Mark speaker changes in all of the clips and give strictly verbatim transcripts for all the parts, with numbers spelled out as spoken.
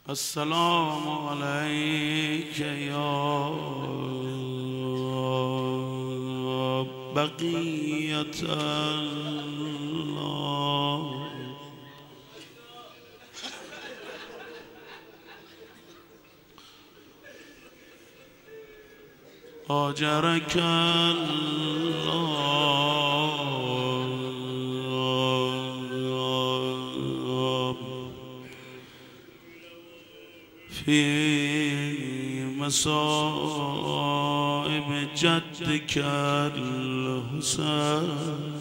Speaker 1: السلام عليك يا بقية الله آجرك الله في مصائب جدك الحسين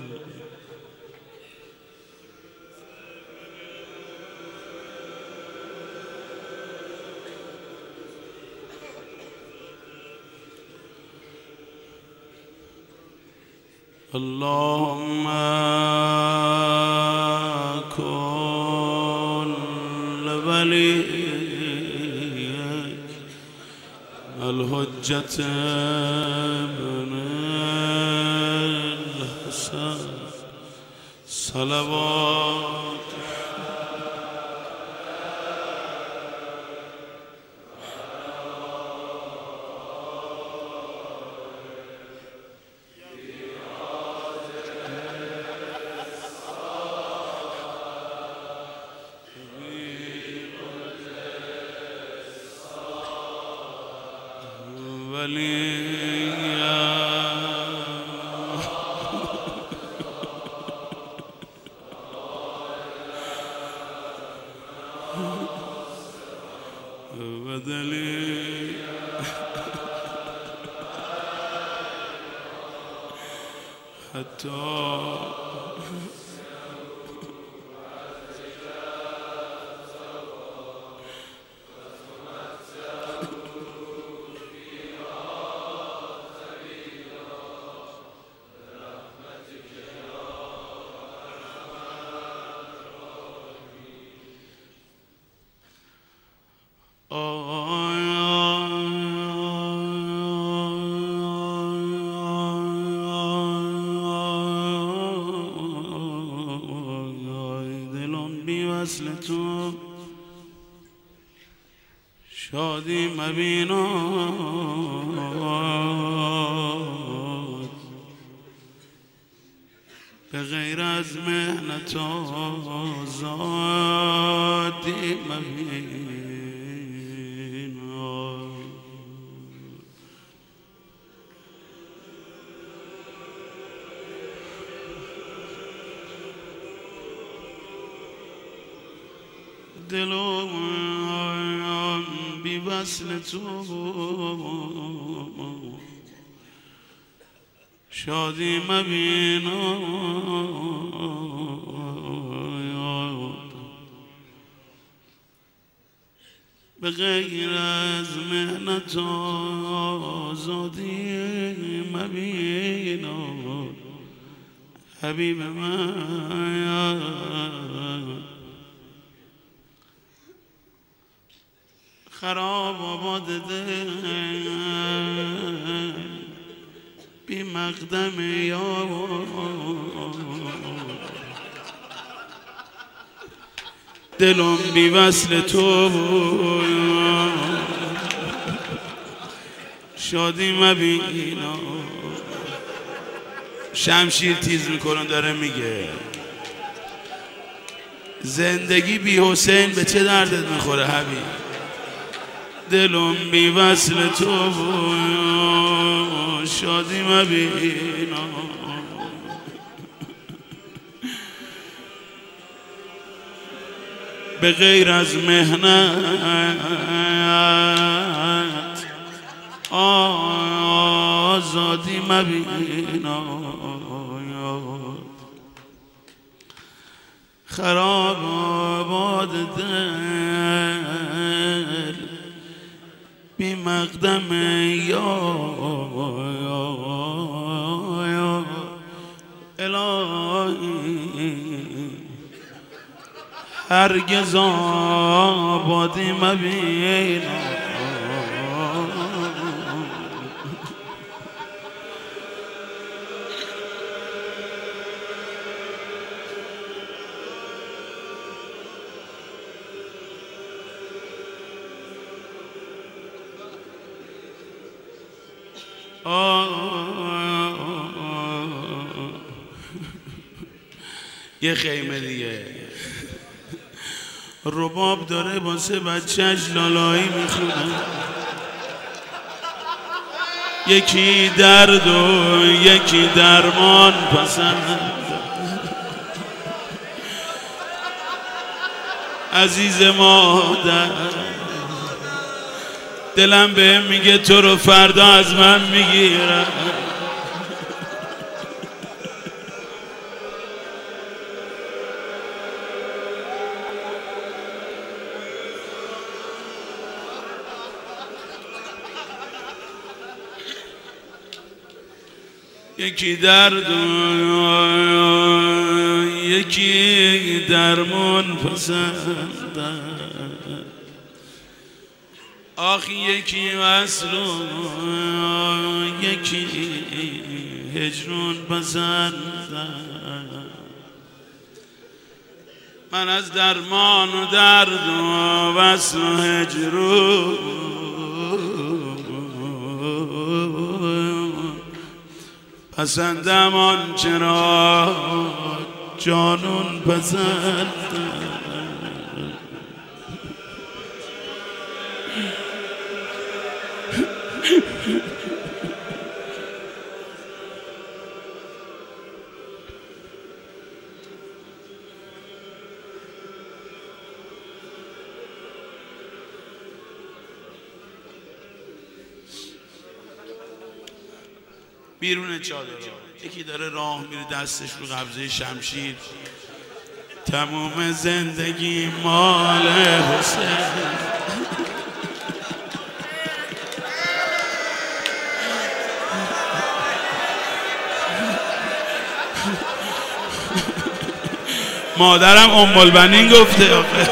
Speaker 1: اللهم كن لوليك الحجة ابن الحسين صلوات وليا بدلي حتى وصل تو شادی مبیناد به غیر از مهنت آزادی مبیناد دلم بی وصل تو شادی مبیناد به غیر از مهنت آزادی مبیناد حبیب من خراب آباد دل بی مقدم یار دلم بی وصل تو شادی مبینا. شمشیر تیز میکنن داره میگه زندگی بی حسین به چه دردت میخوره حبیب. دلم بی وصل تو شادی مبینا. به غیر از مهنت آزادی مبینا. خراب آباد دل بی مقدم یا الهی هرگز آبادی مبینا. یه خیمه دیگه رباب داره واسه بچه‌ش لالایی میخونه، یکی درد و یکی درمان پسند. عزیز مادر دلم بهم میگه تو رو فردا از من میگیرم. یکی درد و یکی درمان پسند، آخ یکی وصل و یکی هجرون پسند. من از درمان و درد و وصل و هجرون پسندم آنچه را جانون پسند. بیرون چادر یکی داره راه میره دستش رو قبضه شمشیر، تموم زندگی مال حسین. مادرم ام البنین گفته آخه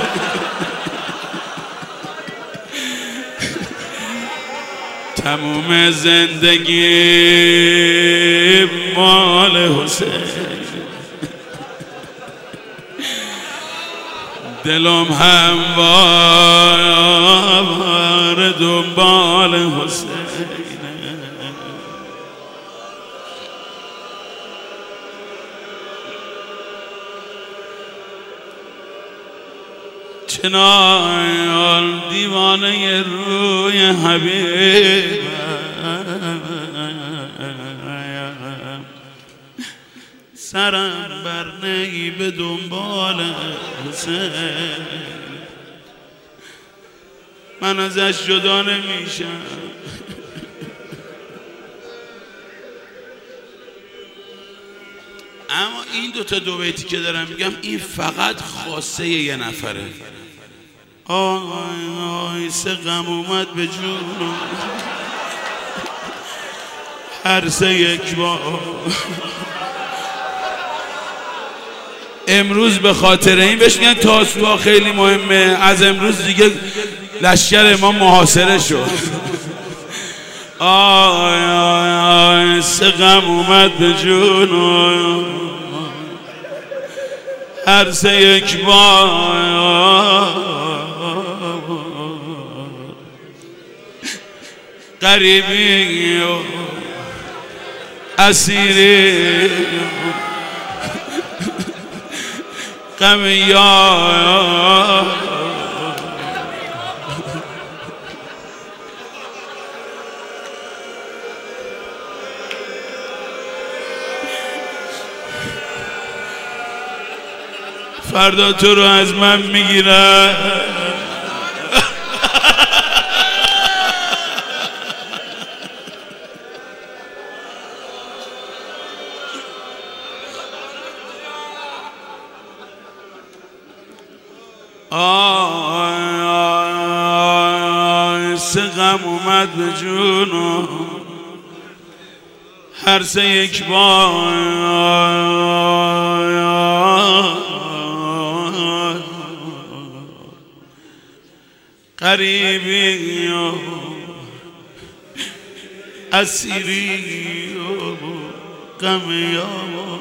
Speaker 1: تموم زندگی مال حسین، دلم هموار دنبال حسین. چنان دیوانه روی حبیب سرم بر نی به دنبال حسین، من ازش جدا نمیشم. اما این دوتا دو بیتی که دارم میگم این فقط خاصه یه نفره. آی آی سه غم اومد به جونم هر سه یک بار. امروز به خاطر این بهش میگن تاسوعا خیلی مهمه. از امروز دیگه لشکر ما محاصره شد. آی آی آی سه غم اومد به جونم هر سه یک بار. غریبی و اسیری غم یار، فردا تو رو از من میگیرم. آی آی سه غم اومد به جونم هر سه یک بار. غریبی و اسیری و غم یار.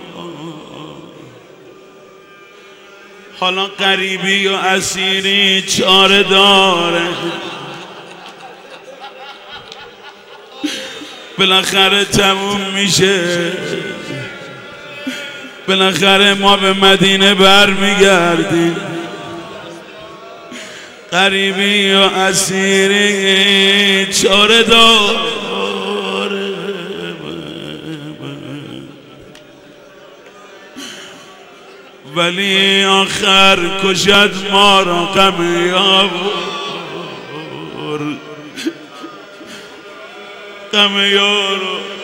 Speaker 1: حالا غریبی و اسیری چاره داره، بالاخره تموم میشه، بالاخره ما به مدینه برمیگردیم. غریبی و اسیری چاره داره، ولی آخر کشد ما را غم یار، غم یار.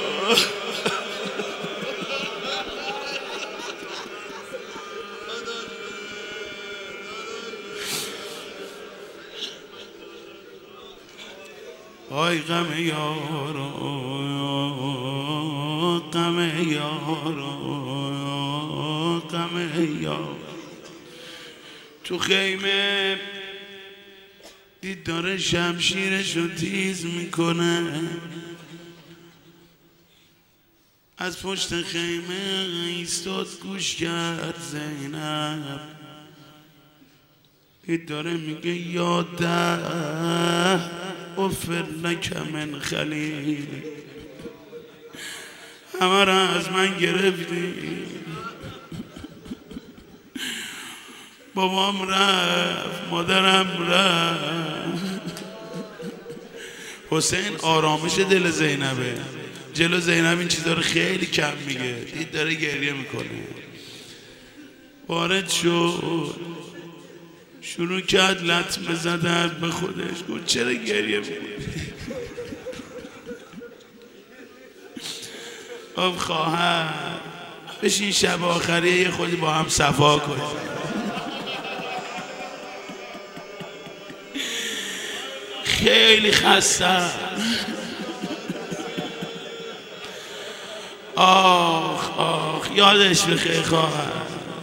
Speaker 1: آی غم یارو، غم یارو، غم یارو. تو خیمه دید داره شمشیرش رو تیز میکنه، از پشت خیمه ایستاد گوش کرد زینب، دید داره میگه یاده اغفر لک من خلیل، همه را از من گرفتی، بابام رفت، مادرم رفت. حسین آرامش دل زینبه، جلو زینب این چیزا رو خیلی کم میگه، دید داره گریه میکنه. وارد شد، شروع کرد لطمه زدن به خودش، گفت چرا گریه میکنی؟ گفت خواهر بشین شب آخریه یه خودی با هم صفا کنیم. خیلی خسته. آخ آخ یادش بخیر خواهر،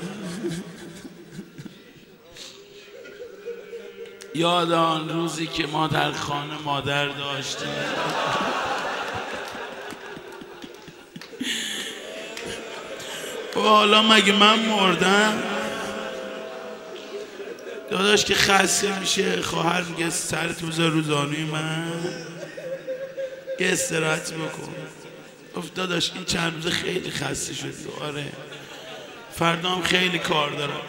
Speaker 1: یاد آن روزی که ما در خانه مادر داشتیم. و حالا مگه من مردم؟ داداش که خسته میشه خواهر میگه سرت بذار رو زانوی من یه استراحت بکن. گفت داداش این چند روزه خیلی خسته شدی. آره فردا هم خیلی کار دارم.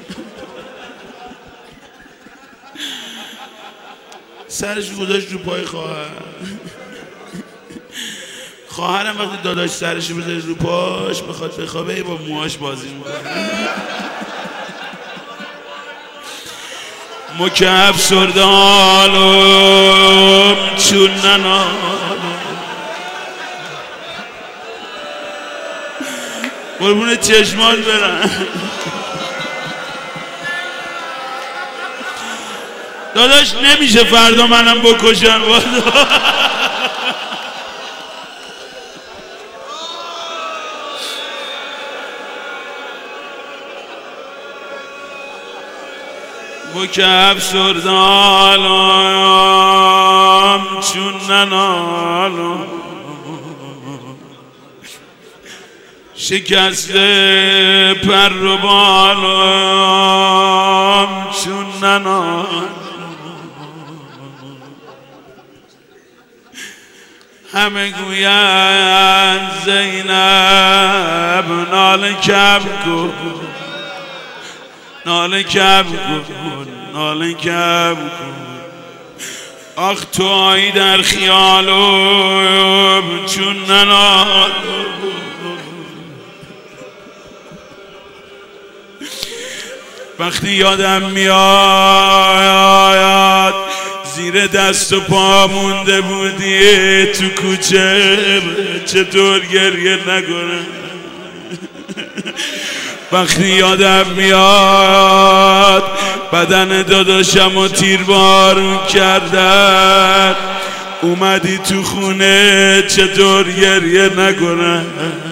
Speaker 1: سرش گذاشت رو پای خواهر. خواهرم وقتی داداش سرش رو بذاره رو پاش بخواد بخوابه با موهاش بازی میکنه. مکعب سردالم چون ننالم قربون چشمات برن. داداش نمیشه فردا منم بکشن. مکعب سردالم چون ننالم شکسته پر و بالم چون ننالم همه گویند زینب ناله کم کن ناله کم کن ناله کم کن. آخ تو آیی در خیالم چون ننالم وقتی یادم میاد زیر دست و پا مونده بودی تو کوچه چطور گریه نکنم. وقتی یادم میاد بدن داداشم و تیربار کردن اومدی تو خونه چطور گریه نکنم.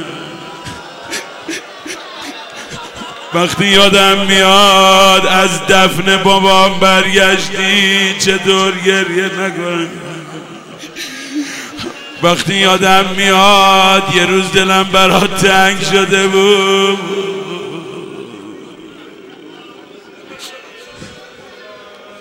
Speaker 1: وقتی یادم میاد از دفن بابام برگشتی چطور گریه نکنم. وقتی یادم میاد یه روز دلم برات تنگ شده بود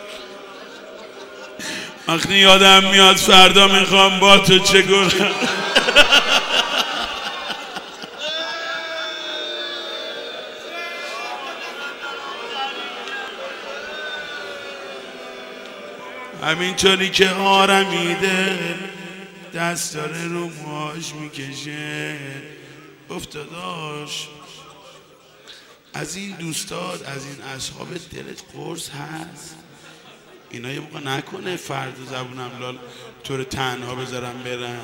Speaker 1: وقتی یادم میاد فردا میخوام با تو چه کنم همینطوری که آرمیده دست داره رو موهاش میکشه. افتاداش از این دوستات از این اصحاب دلت قرص هست؟ اینا یه موقع نکنه فردا زبونم لال طور تنها بذارم برن.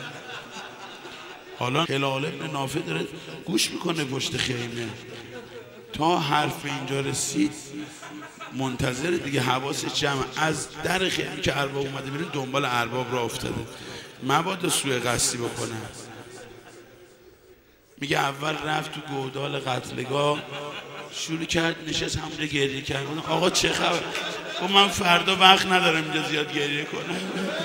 Speaker 1: حالا هلال ابن نافع داره گوش میکنه پشت خیمه تا حرف اینجا رسید منتظر دیگه، حواسش جمع. از در خیمه که ارباب اومده بیرون دنبال ارباب را افتاده، مبادا سوء قصدی بکنه. میگه اول رفت تو گودال قتلگاه شروع کرد نشست همونجا گریه کرد. آقا چه خبر؟ خب من فردا وقت ندارم اینجا زیاد گریه کنم.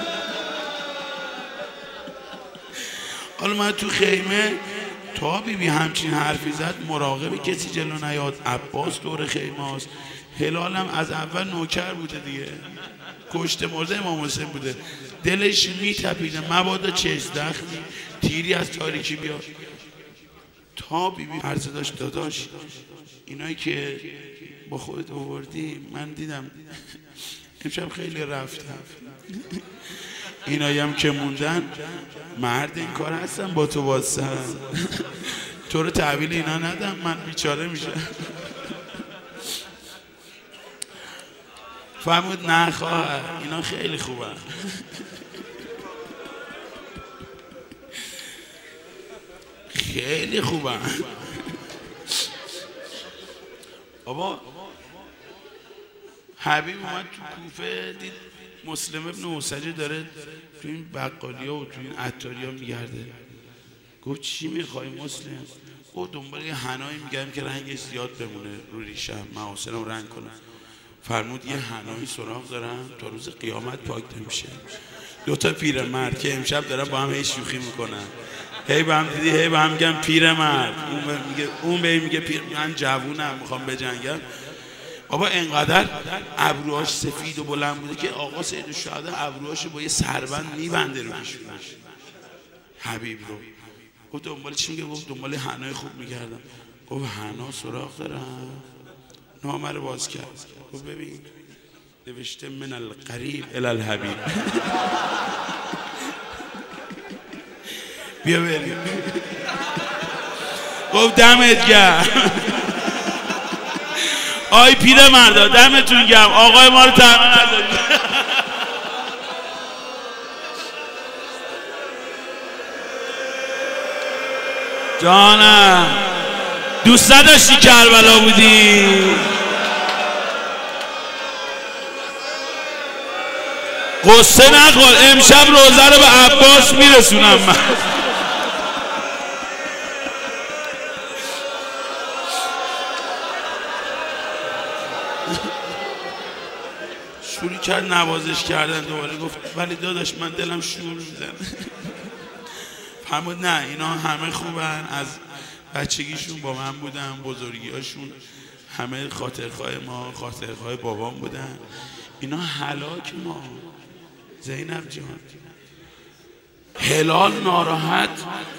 Speaker 1: حالا من تو خیمه تا بی بی همچین حرفی زد مراقب کسی جلو نیاد. عباس دور خیمه هست، هلالم از اول نوکر بوده دیگه، کشته مرده امام حسین بوده، دلش میتپیده مبادا چشم زخمی تیری از تاریکی بیاد. تا بی بی عرضه داشت داداش اینایی که با خودت آوردی من دیدم امشب خیلی رفتم، اینایی هم که موندن مرد این کار هستن با تو واسن، تو رو تحویل اینا ندم من بیچاره میشم. فرمود نه خواهر اینا خیلی خوبن. خیلی خوبن بابا. حبیب اومد تو کوفه دید مسلم ابن حسجه داره تو این بقالیا و تو این عطاریا میگرده. گفت چی میخوای مسلم؟ او دنبال یه حنایی میگردم که رنگش زیاد بمونه رو ریشم محاسنم رنگ کنم. فرمود یه حنایی سراغ دارم تا روز قیامت پاک نمیشه. دوتا پیرمرد که امشب دارن با هم هی شوخی میکنن، هی با هم دیدی هی با هم میگن پیرمرد، اون میگه اون به میگه پیر، من جوونم میخوام بجنگم. بابا انقدر ابروهاش سفید و بلند بوده که آقا سید الشهدا ابروهاشو با یه سربند میبنده رو پیشونش حبیب رو. گفت دنبال چی میگه؟ گفت دنبال حنای خوب میگردم. گفت حنا سراغ دارم. نامه رو باز کرد. گفت ببین نوشته من القریب الی الحبیب. بیا بریم. گفت دمت گرم. آی پیر مردا دمتون گرم، آقای ما رو تحمل ندارید. جانم دوست نداشتی کربلا بودی؟ قصه نخور، امشب روزه رو به عباس میرسونم من. شروع کرد نوازش کردن دوباره. گفت ولی داداش من دلم شور میزنه. فرمود نه اینا همه خوبن، از بچگیشون با من بودن، بزرگیاشون همه خاطرخواه ما، خاطرخواه بابام بودن، اینا هلاک ما. زینب جان هلال ناراحت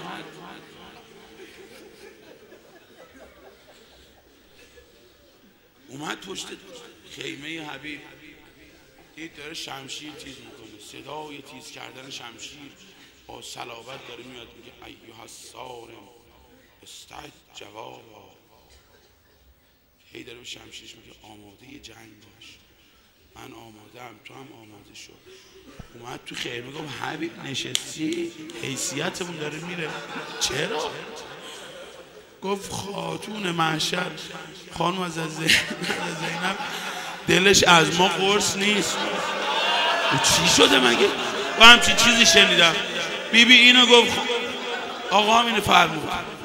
Speaker 1: اومد پشت خیمه حبیب، دید داره شمشیر تیز میکنه، صدای تیز کردن شمشیر با صلابت داره میاد. میگه ایها الصارم استعد جوابا. هی داره به شمشیرش میگه آماده جنگ باش، من آمادم تو هم آماده شو. اومد تو خیمه گفت حبیب نشستی؟ حیثیتمون داره میره. چرا؟ گفت خاتون محشر خانم از زینب دلش از ما قرص نیست. چی شده مگه؟ و همچین چیزی شنیدم. بی بی اینو گفت آقا هم اینو فرمود.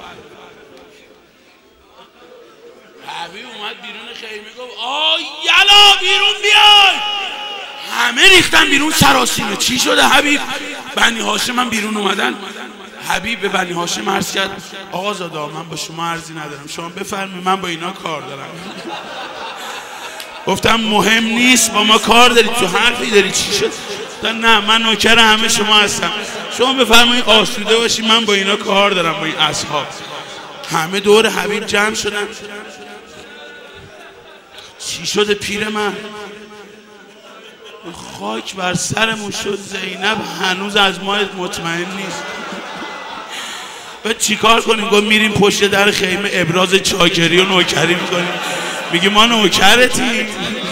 Speaker 1: حبیب اومد بیرون خیمه گفت آ یلا بیرون بیای. همه ریختن بیرون سراسیمه. چی شده حبیب؟ بنی هاشم هم بیرون اومدن. حبیب به بنی هاشم عرض کرد آقا زاده من با شما عرضی ندارم، شما بفرمایید من با اینا کار دارم. گفتم مهم نیست با ما کار داری، تو حرفی داری. چی شد؟ نه من نوکر همه شما هستم، شما بفرمایید آسوده باشید، من با اینا کار دارم، با این اصحاب. همه دور حبیب جمع شدن. چی شده پیر من؟ خاک بر سرمون شد، زینب هنوز از ما مطمئن نیست. بعد چیکار کنیم؟ گفت میریم پشت در خیمه ابراز چاکری و نوکری میکنیم، میگه ما نوکرتیم.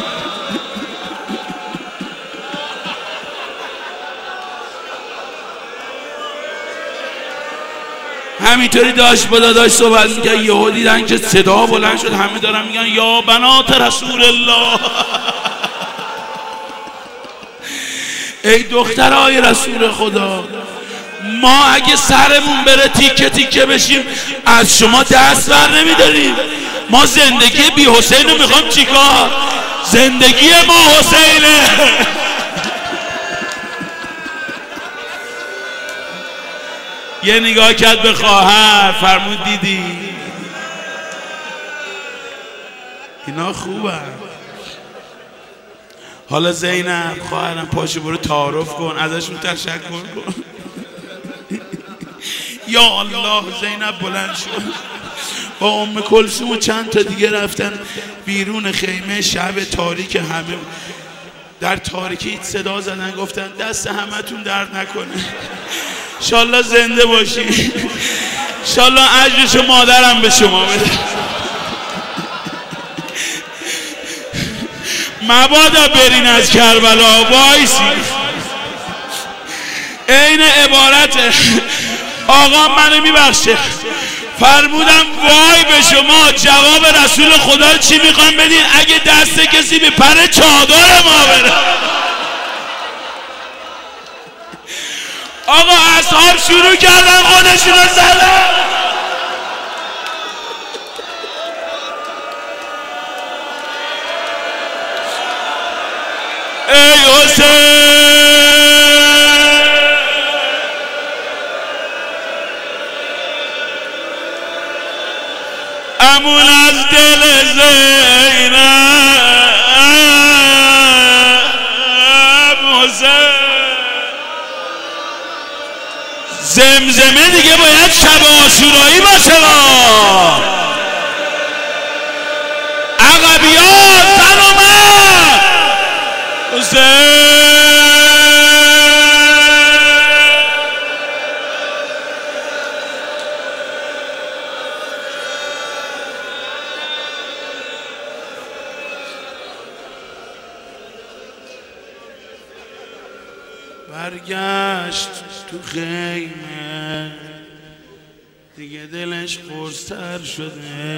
Speaker 1: همینطوری داشت با داداش صحبت میکرد، یهو دیدن که صدا بلند شد، همه دارن میگن یا بنات رسول الله. ای دخترای رسول خدا، ما اگه سرمون بره تیکه تیکه بشیم از شما دست بر نمیداریم. ما زندگی بی حسین رو میخوام چیکار؟ زندگی ما حسینه. یه نگاه کرد به خواهر، فرمود دیدی اینا خوبه. حالا زینب خواهرم پاشو برو تعارف کن، ازشون تشکر کن. یا الله، زینب بلند شد با ام کلثوم و چند تا دیگه رفتن بیرون خیمه. شب تاریک، همه در تاریکی صدا زدن، گفتن دست همتون درد نکنه، انشالله زنده باشی، انشالله اجرشو مادرم به شما بده. مبادا برین از کربلا، وایسی. عین عبارته. آقا منو میبخشه، فرمودم وای به شما، جواب رسول خدا چی میخوام بدین اگه دست کسی به پر چادر ما بره. آقا اصحاب شروع کردن خودشون رو زدن. ای حسین، امون از دل زینب حسین. زمزمه دیگه باید شب عاشورایی باشه. عقبیات زن اومد حسین. برگشت تو خیمه، دیگه دلش قرص‌تر شده،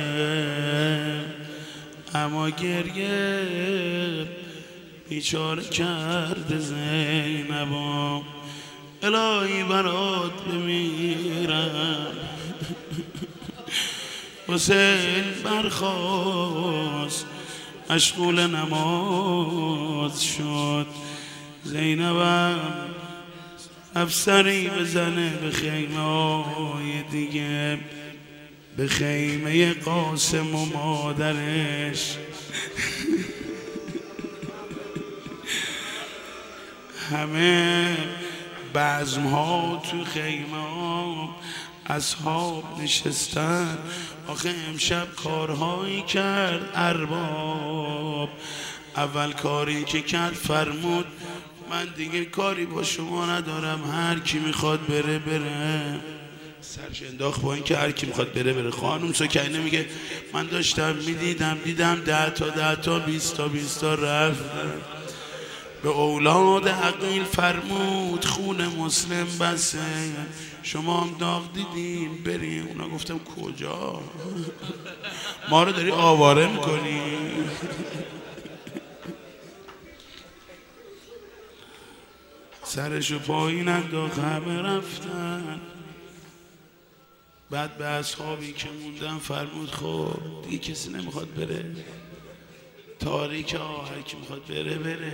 Speaker 1: اما گریه بیچاره کرده زینبا. الهی برات بمیرم. حسین برخاست مشغول نماز شد. زینبم افسری بزنه به خیمه های دیگه، به خیمه قاسم و مادرش. همه بزم ها تو خیمه ها اصحاب نشستن. آخه امشب کارهایی کرد ارباب. اول کاری که کرد فرمود من دیگه کاری با شما ندارم، هر کی میخواد بره بره. سرش انداخت با این که هر کی میخواد بره بره. خانم سکینه میگه من داشتم میدیدم دیدم ده تا ده تا بیست تا بیست تا رفتن. به اولاد عقیل فرمود خون مسلم بسه، شما هم داغ دیدین بریم. اونا گفتم کجا؟ ما رو داری آواره میکنی؟ سرشو پایین انداخت، همه رفتن. بعد به اصحابی که موندن فرمود خب دیگه کسی نمیخواد بره، تاریک ها هر کی میخواد بره بره.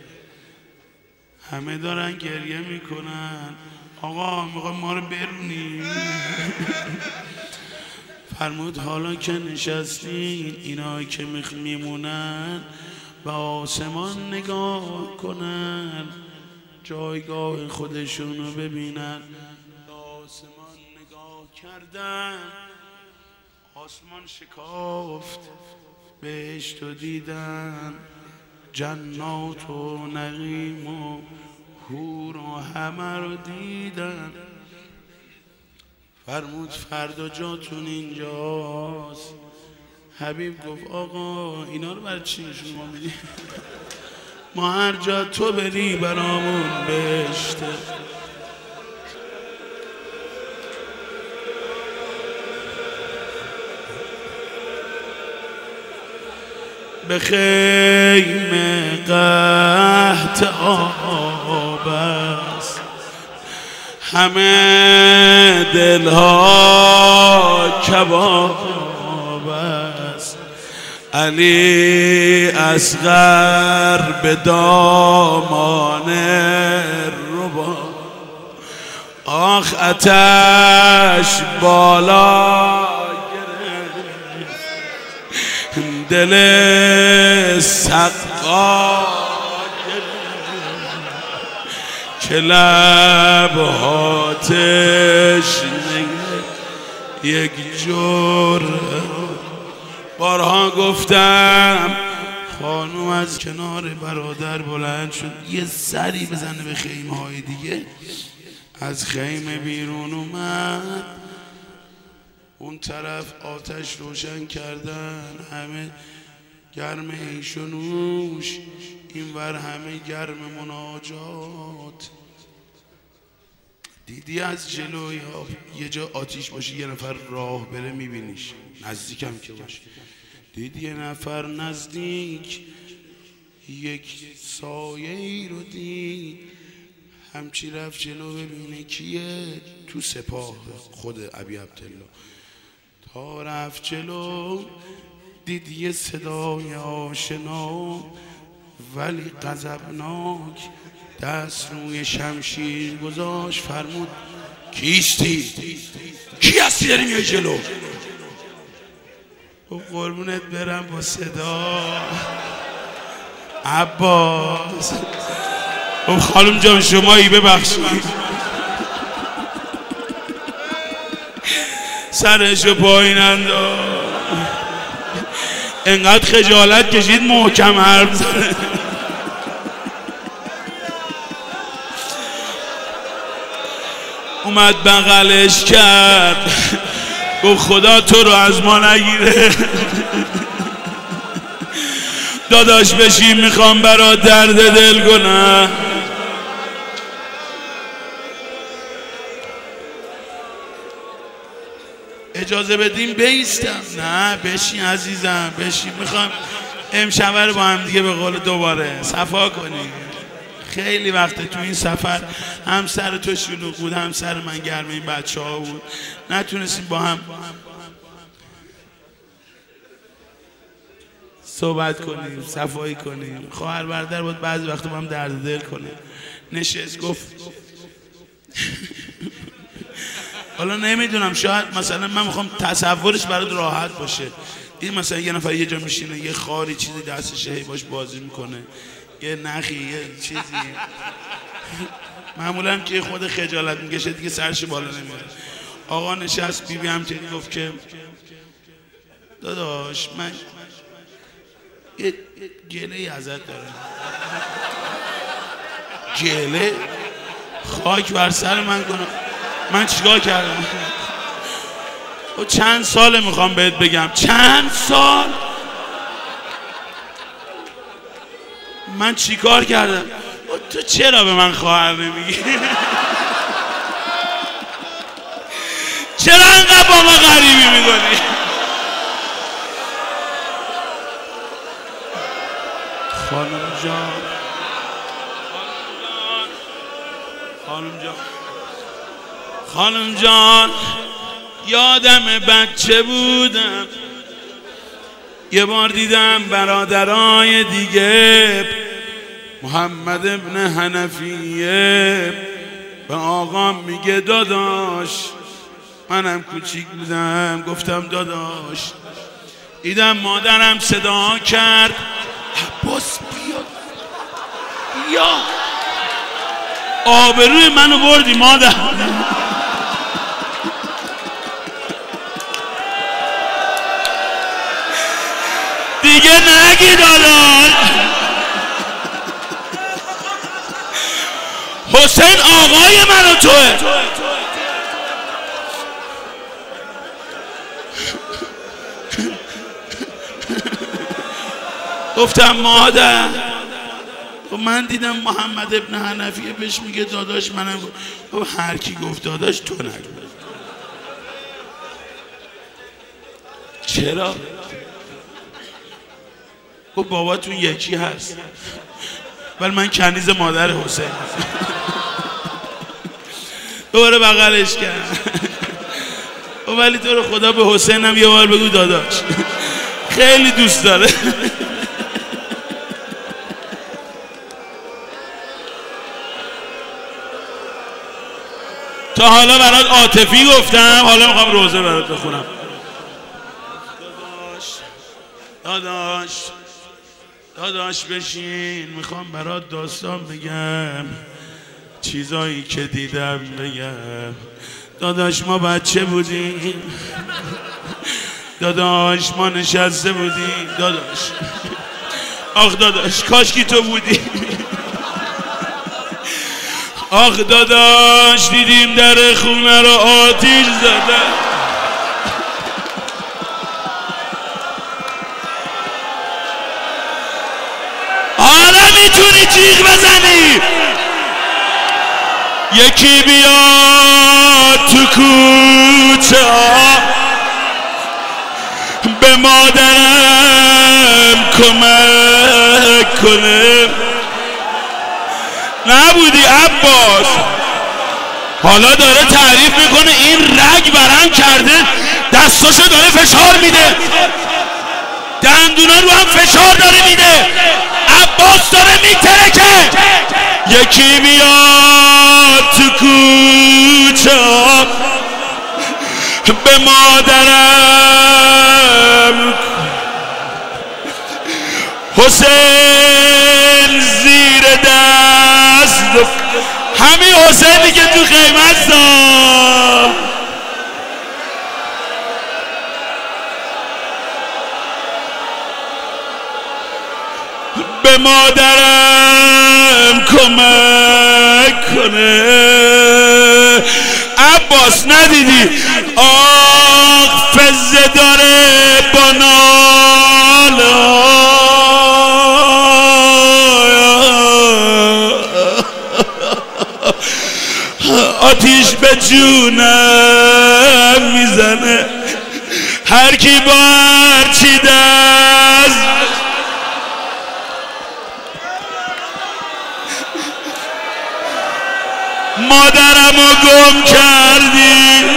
Speaker 1: همه دارن گریه میکنن. آقا میخواد ما رو برونی. فرمود حالا که نشستین اینا که میمونن به آسمان نگاه کنن، جایگاه خودشونو ببینن. آسمان نگاه کردن، آسمان شکافت، بهشتو دیدن، جنات و نعیم و حور و همه رو دیدن. فرمود فردا جاتون اینجاست. حبیب گفت آقا اینا رو بر چی شما میدی؟ ما هر جا تو بری برامون بهشته. به خیمه قحط آب است، همه دلها کباب است. علی اصغر به دامان ربا، آخ آتش بالا دل سقا که لبها تشنه یک جور. بارها گفتم خانوم از کنار برادر بلند شد یه سری بزنه به خیمه های دیگه. از خیمه بیرون اومد، اون طرف آتش روشن کردن، همه گرم عیش و نوش، این ور همه گرم مناجات. دیدی از جلوی یه جا آتیش باشه یه نفر راه بره میبینیش، نزدیکم که باشه. دیدی یه نفر نزدیک یک سایه ای رو دید، همچی رفت جلو ببینه کیه، تو سپاه خود ابی عبدالله. تا رفت جلو دید یه صدای آشنا ولی غضبناک، دست روی شمشیر گذاشت، فرمود کیستی؟ کی هستی داری میای جلو؟ و قربونت برم با صدا عباس. و خانم جان شمایی ببخشید، سرشو پایین انداز، انقدر خجالت کشید محکم حرف زنه. اومد بغلش کرد، گفت خدا تو رو از ما نگیره، داداش بشی میخوام برا درد دل کنم. اجازه بدیم بیستم؟ نه بشین عزیزم بشین، میخوام امشب رو با هم دیگه به قول دوباره صفا کنیم. خیلی وقته تو این سفر هم سر تو شلوغ بود هم سر من گرم این بچه ها بود، نتونستیم با هم صحبت کنیم صفایی کنیم. خواهر برادر بود بعضی وقتا با هم درد دل کنیم. نشست گفت حالا نمیدونم شاید مثلا من میخوام تصورش برات راحت باشه. این مثلا یه نفر یه جا میشینه یه خاری چیزی دستشه هی باش بازی میکنه، یه نخی یه چیزی، معمولا که خود خجالت میکشه دیگه سرش بالا نمیاره. آقا نشست، بیبی همچنین گفت که داداش من یه گله ازت دارم. گله؟ خاک بر سر من کنم، من چیکار کردم؟ و چند ساله میخوام بهت بگم، چند سال من چیکار کردم؟ تو چرا به من خواهر نمیگی؟ چرا انقدر با ما غریبی میکنی؟ خانم جان خانم جان خانم جان یادم بچه بودم یه بار دیدم برادرای دیگه، محمد ابن حنفیه به آقا میگه داداش، منم کوچیک بودم گفتم داداش، دیدم مادرم صدا کرد عباس بیا بیا آبروی منو بردی مادر. دیگه نگی داداش. حسین آقای منو توه. گفتم مادر. و من دیدم محمد ابن حنفیه بهش میگه داداش منم. و هر کی گفت داداش تو نگو. چرا؟ گفت باباتون یکی هست ولی من کنیز مادر حسین. دوباره بغلش کرد. ولی تو رو خدا به حسین هم یه بار بگو داداش، خیلی دوست داره. تا حالا برات عاطفی گفتم، حالا میخوام روزه برات بخونم. داداش داداش داداش بشین، میخوام برات داستان بگم، چیزایی که دیدم بگم. داداش ما بچه بودیم، داداش ما نشسته بودیم، داداش آخ داداش کاش کی تو بودی. آخ داداش دیدیم در خونه رو آتیش زدن. حالا میتونی جیغ بزنی. یکی بیاد تو کوچه به مادرم کمک کنه. نبودی عباس؟ حالا داره تعریف میکنه این رگ برم کرده، دستاشو داره فشار میده، دندونا رو هم فشار داره میده، عباس داره میترکه. یکی بیاد تو کوچه به مادرم. حسین زیر دست، همین حسینی که تو خیمه است به مادرم کمک کنه. عباس ندیدی آق فزه داره بانالا، آتیش به جونم میزنه، هر کی با هر چی دست. مادرمو گم کردی.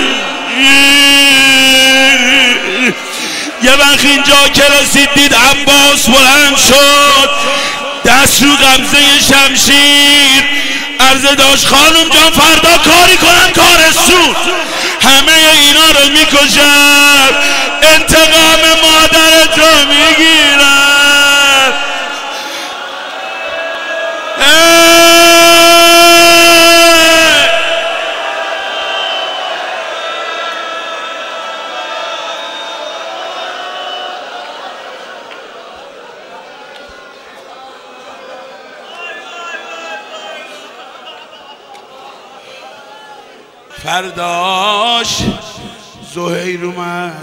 Speaker 1: یه وقت اینجا که رسید دید عباس بلند شد، دست رو غمزه شمشیر، عرضه داشت خانم جان فردا کاری کنن کارستون، همه اینا رو میکشن، انتقام مادرت رو میگیرن. فرداش زهیر اومد،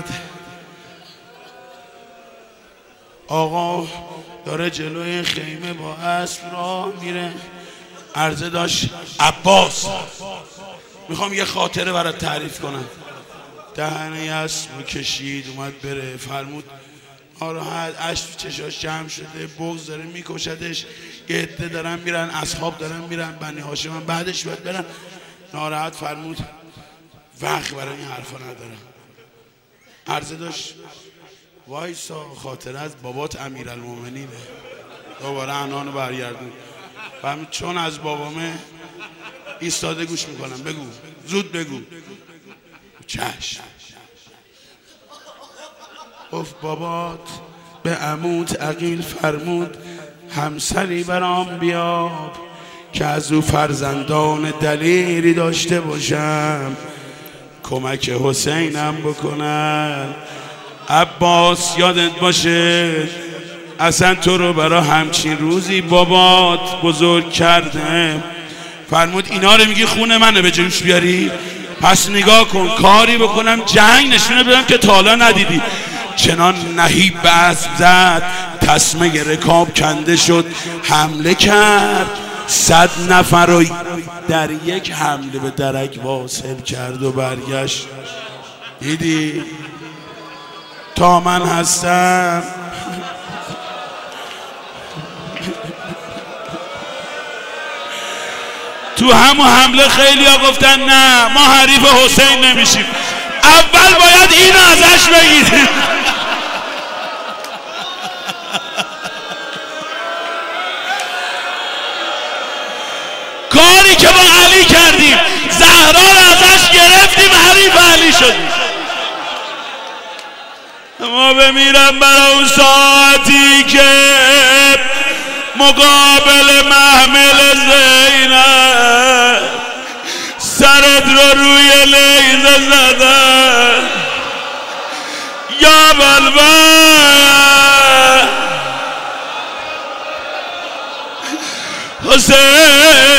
Speaker 1: آقا داره جلوی خیمه با اسب راه میره، عرضه داشت عباس میخوام یه خاطره برات تعریف کنم. دهنه اسب کشید اومد بره، فرمود ناراحت، اشک چشاش جمع شده، بغض داره میکشدش، یه عده دارن میرن، اصحاب دارن میرن، بنی هاشم هم بعدش باید برن. ناراحت فرمود وقت برای این حرفا ندارم. عرضه داشت وایسا خاطره از بابات امیرالمومنینه. دوباره عنانو برگردون. فرمود چون از بابامه ایستاده گوش میکنم، بگو زود بگو. چشم. گفت بابات به عموت عقیل فرمود همسری برام بیاب که از او فرزندان دلیری داشته باشم کمک حسینم بکنن. عباس یادت باشه اصلا تو رو برای همچین روزی بابات بزرگ کرده، فرمود اینا رو میگی خونه منه به جوش بیاری، پس نگاه کن کاری بکنم جنگ نشونه بدم که تا حالا ندیدی. چنان نهیب به اسب زد تسمه رکاب کنده شد، حمله کرد صد نفر رو در یک حمله به درک واصل کرد و برگشت. دیدی تا من هستم تو همون حمله خیلی ها گفتن نه ما حریف حسین نمیشیم، اول باید اینو ازش بگیریم. کاری که با علی کردیم زهرا رو ازش گرفتیم حریف علی شدیم. ما بمیرم برای اون ساعتی که مقابل محمل زینب سرت رو روی لیزه زدن یا بلبل حسین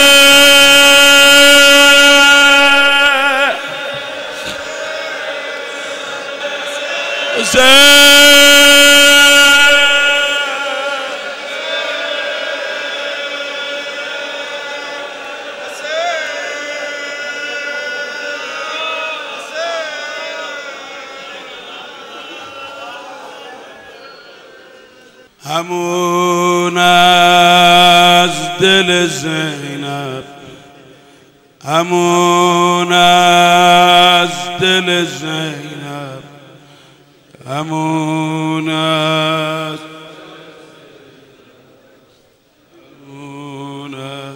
Speaker 1: حسین همون از دل زینب، همون از دل زینب، همون از همون از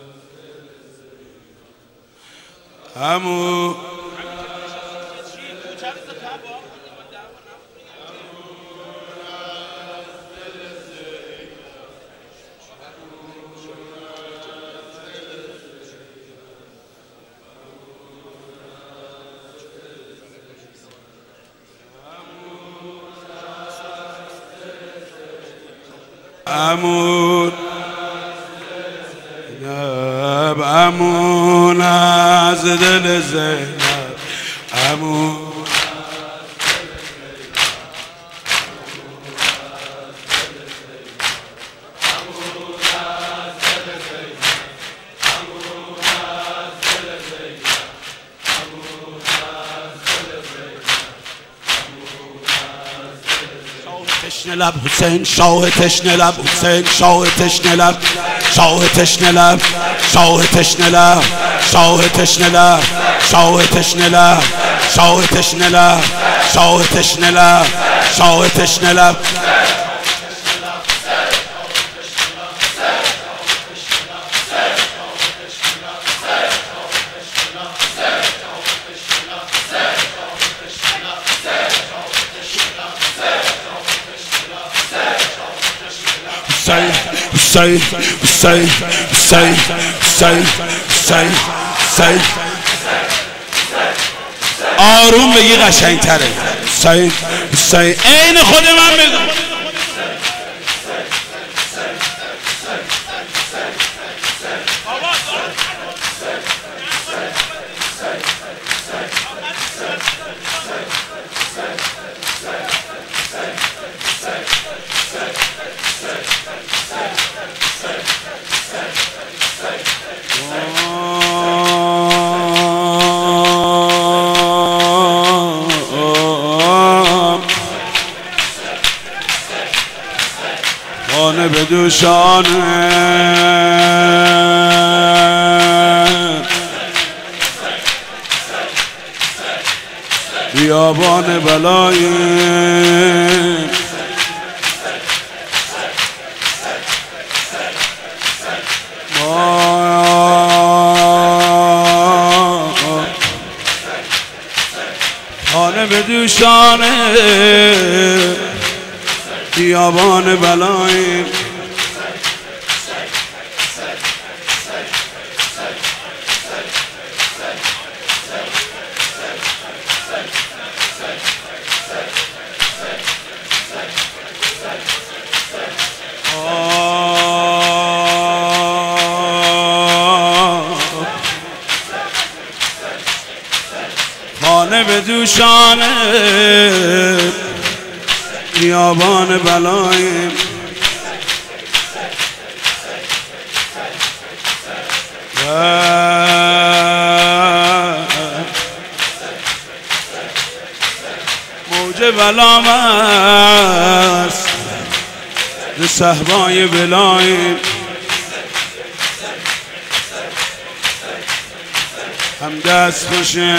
Speaker 1: همون امون زینب، امون از دل زینب، امون تشنه لب حسین، شاه تشنه لب حسین، شاه تشنه لب، شاه تشنه لب، شاه تشنه لب، شاه تشنه لب، شاه تشنه لب، شاه تشنه لب، شاه تشنه لب، شاه تشنه لب. Say, say, say, say, say, say. آروم بگی قشنگ تره. say, say. عین خود من بگو. خانه به دوشانه بیابان بلایی خانه به دوشانه بیابان بلایی به دوشانه بیابان بلایم موج بلام است به صحبای بلایم هم دست خوشه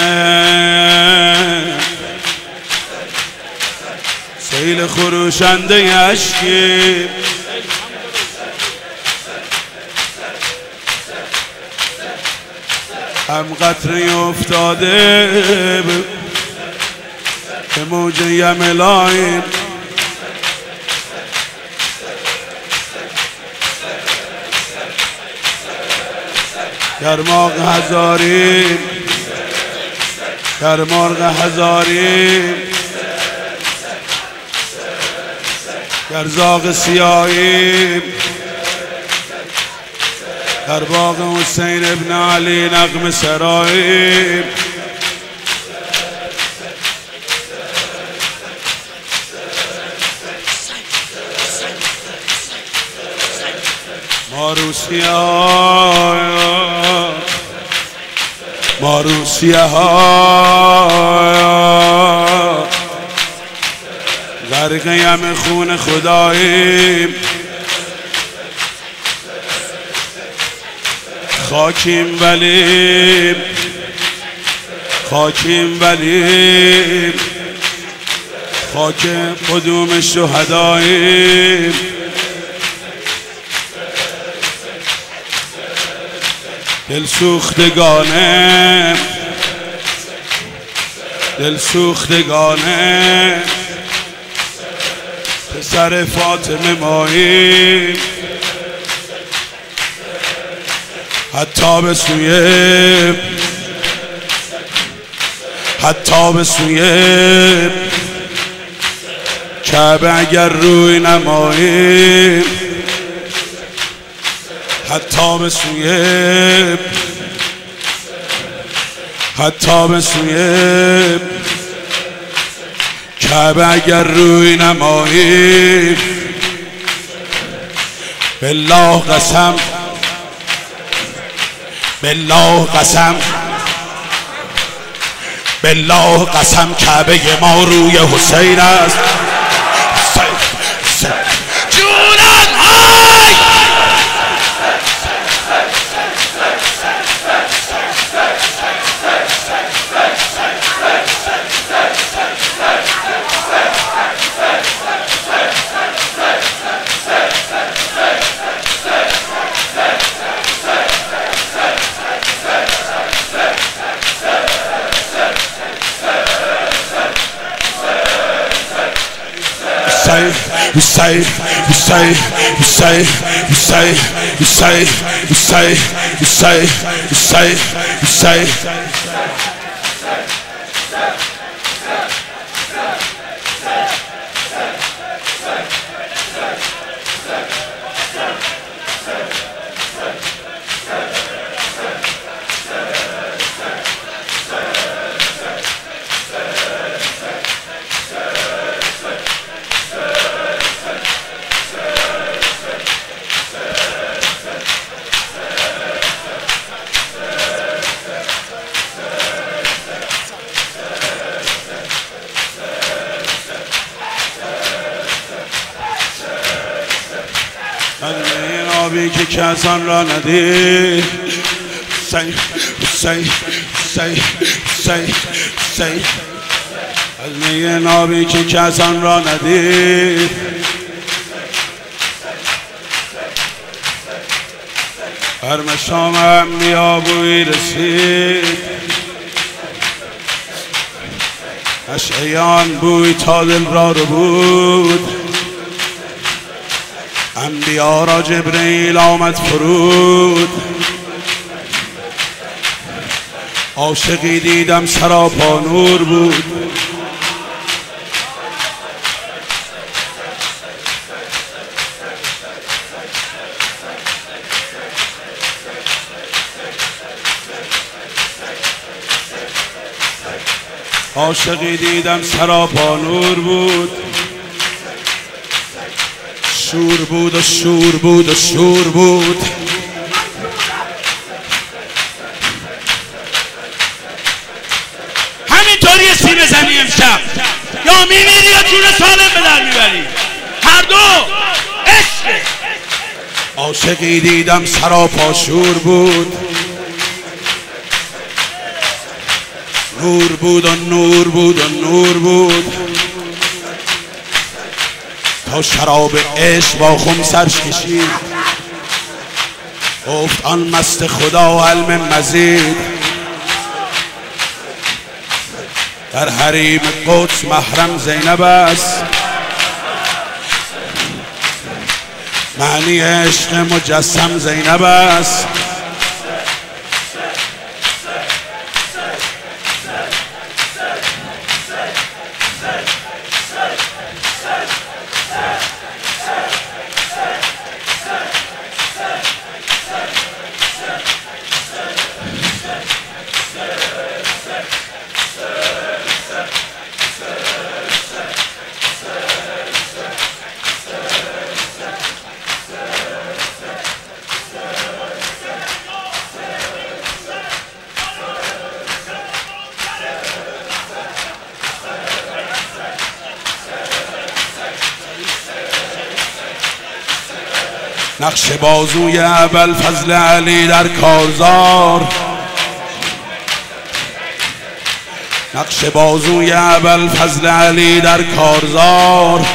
Speaker 1: سیل خروشنده عشقیم هم قطره افتاده به موج یملایم گر مرغ هزاریم گر مرغ هزاریم گر زاغ سیاهیم در باغ حسین ابن علی نغمه سراییم ماروسیه ها ماروسیه ها غرقیم خون خداییم خاکیم ولیم خاکیم ولیم خاک قدوم شهداییم دل سوختگانه دل سوختگانه پسر فاطمه ماییم حتی به سوی حتی به سوی کعبه اگر روی نماییم حتی به سوی حتی به سوی کعبه اگر روی نماییم بالله قسم بالله قسم بالله قسم کعبه ما روی حسین است جونم های You say, you say, you say, you say, you say, you say, you say, you say, you say. آبی که کسان را ندید سی سی سی سی سی از میگه نابی که کسان را ندید هر مشام انبیا بوی رسید اشعیان بوی تا دل را رو بود انبیا را جبرئیل آمد فرود عاشقی دیدم سراپا نور بود
Speaker 2: عاشقی دیدم سراپا نور بود، شور بود و شور بود و شور بود.
Speaker 1: همینطوری سینه زنی امشب، یا میمیری یا جون سالم به در میبری، هر دو عشق.
Speaker 2: عاشقی دیدم سراپا شور بود، نور بود و نور بود و نور بود. تا شراب عشق با خم سرش کشید، گفت آن مست خدا علم مزید. در حریم قدس محرم زینب است، معنی عشق مجسم زینب است. نقش بازوی ابوالفضل علی در کارزار، نقش بازوی ابوالفضل علی در کارزار.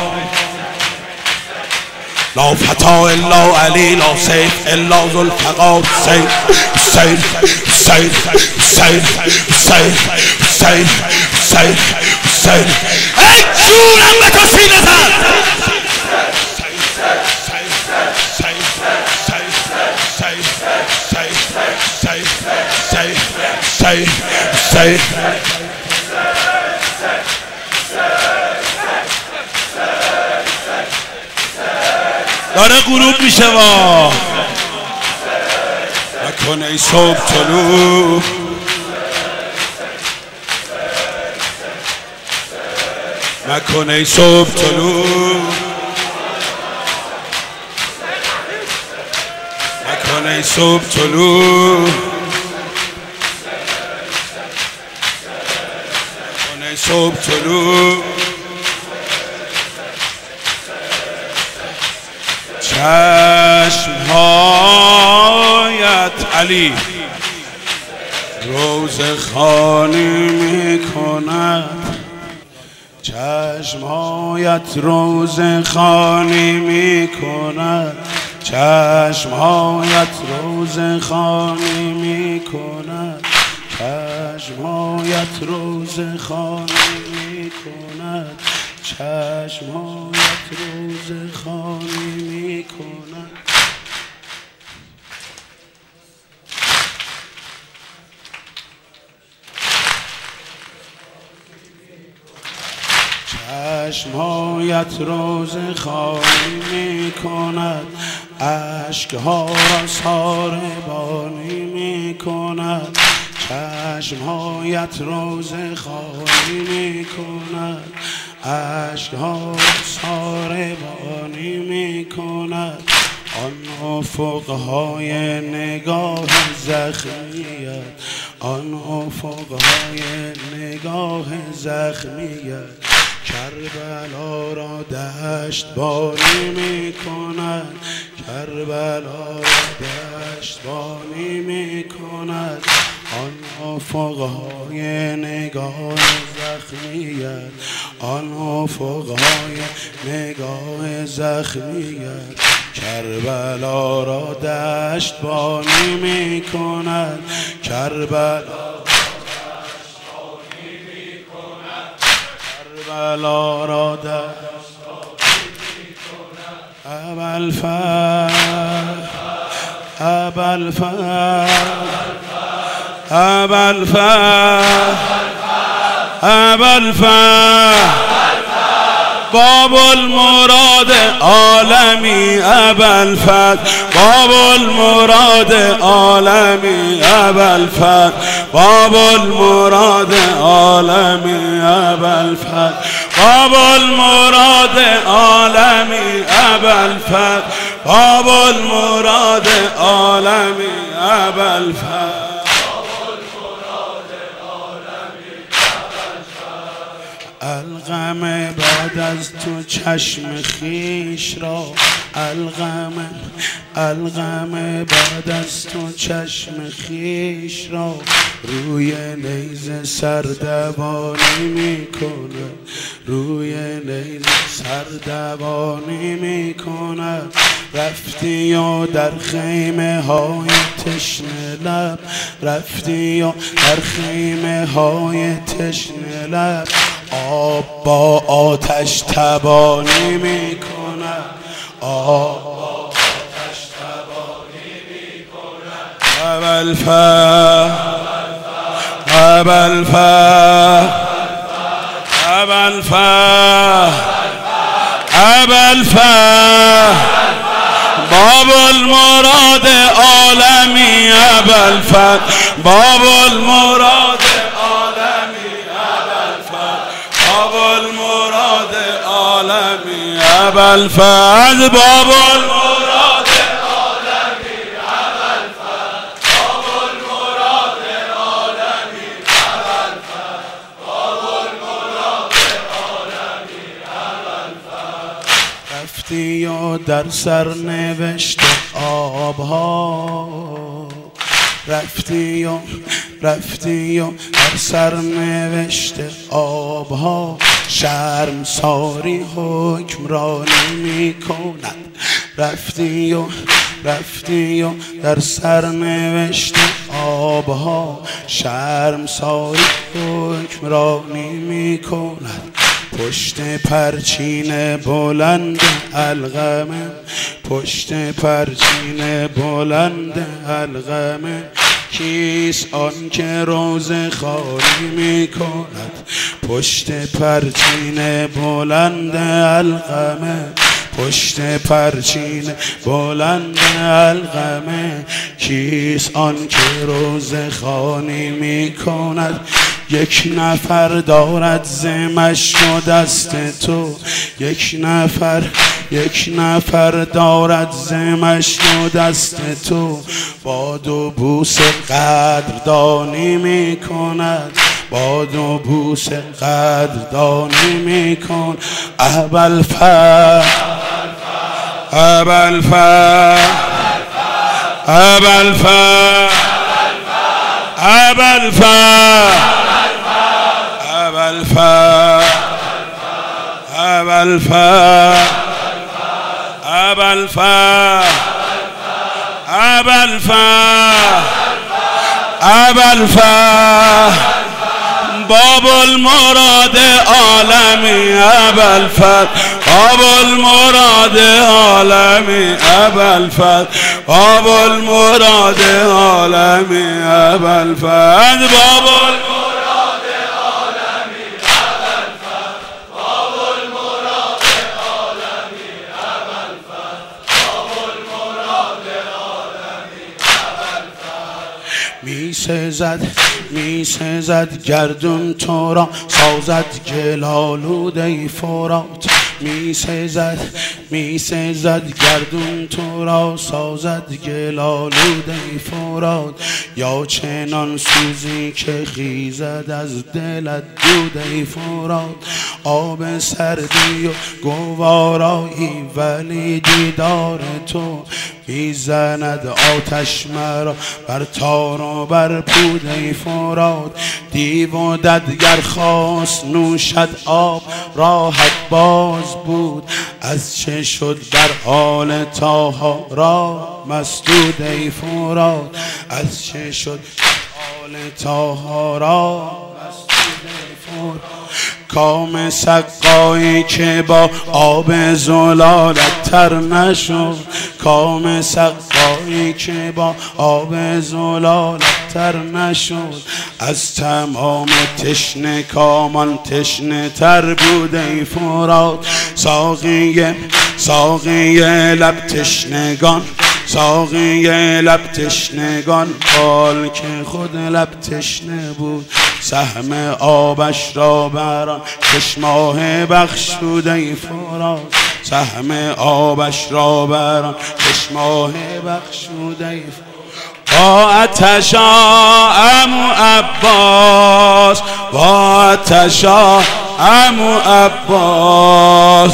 Speaker 2: لا فتا الا علی، لا سیف الا ذوالفقار. سیف سیف سیف سیف سیف سیف سیف سیف. ای جونم به تو سینه زد. Safe, safe. داره غروب میشه وا. نکن ای صبح طلوع، نکن ای صبح طلوع، نکن ای صبح طلوع، صبح طلوع. چشمهایت علی روزخوانی میکند، چشمهایت روزخوانی میکند، چشمهایت روزخوانی میکند، چشمهایت روزخوانی میکند، چشمهایت روزخوانی میکند. چشمهایت روزخوانی میکند، اشکها را ساربانی میکند. چشمهایت روزخوانی میکند، اشکها را ساربانی میکند. آن افقهای نگاه زخمیت، آن افقهای نگاه زخمیت کربلا را دشتبانی میکند، کربلا را دشتبانی میکند. آن افقهای نگاه زخمیت، آن افقهای نگاه زخمیت کربلا را دشتبانی میکند، کربلا کربلا را دشتبانی میکند. ابوالفضل ابوالفضل ابوالفضل ابوالفضل باب المراد عالمی ابوالفضل، باب المراد عالمی ابوالفضل باب المراد عالمی ابوالفضل باب المراد عالمی ابوالفضل باب المراد عالمی ابوالفضل الغم بعد از تو چشم خیش را الغم الغم بعد از تو چشم خیش را روی نیزه سردبانی میکنه روی نیزه سردبانی میکنه رفتی و در خیمه های تشنه لب رفتی و در خیمه های تشنه لب آب با آتش تبانی میکنه آب با آتش تبانی میکنه ابوالفضل ابوالفضل ابوالفضل ابوالفضل باب المراد عالمی ابوالفضل باب المراد عالمی ابوالفضل باب المراد عالمی ابوالفضل باب المراد عالمی ابوالفضل باب المراد عالمی ابوالفضل باب المراد عالمی ابوالفضل رفتی و در سرنوشت آبها رفتی و رفتی و در سرنوشت آبها شرمساری حکمرانی می کند رفتی و رفتی و در سرنوشت آبها شرمساری حکمرانی می کند پشت پرچین بلند الغمه پشت پرچین بلند الغمه کیست آن که روزه خواری می کند پشت پرچین بلند الغمه پشت پرچین بلند الغمه کیست آن که روزه خوانی می کند یک نفر دارد زمش و دست تو یک نفر یک نفر دارد زمش و دست تو با دو بوس قدردانی می کند با دو بوس قدردانی می کن ابوالفضل ابوالفضل ابوالفضل ابوالفضل ابوالفضل ابوالفضل ابوالفضل ابوالفضل ابوالفضل باب المراد عالمی ابوالفضل باب المراد عالمی ابوالفضل باب المراد عالمی ابوالفضل باب المراد عالمی ابوالفضل باب المراد عالمی ابوالفضل باب المراد عالمی ابوالفضل می سزد می سزد گردون تو را سازد گلالوده فرات می سزد می سزد گردون تو را سازد گلالوده فرات یا چنان سوزی که خیزد از دلت دوده فرات آب سردی و گوارایی ولی دیدار تو میزند آتش مرا بر تار و بر پوده فرات دیو و ددگر خواست نوشد آب راحت باز بود از چه شد بر حال تاها را مسدوده فرات از چه شد حال تاها را مسدوده فرات کام سقایی که با آب زلالت تر نشد کام سقایی که با آب زلالت تر نشد از تمام تشنه کامان تشنه تر بوده فرات ساقی ساقی لب تشنگان ساقی لب تشنگان حال که خود لب تشنه بود سهم آبش را بران چشماه بخشود ای فرات سهم آبش را بران چشماه بخشود ای با آتشا عمو عباس با آتشا عمو عباس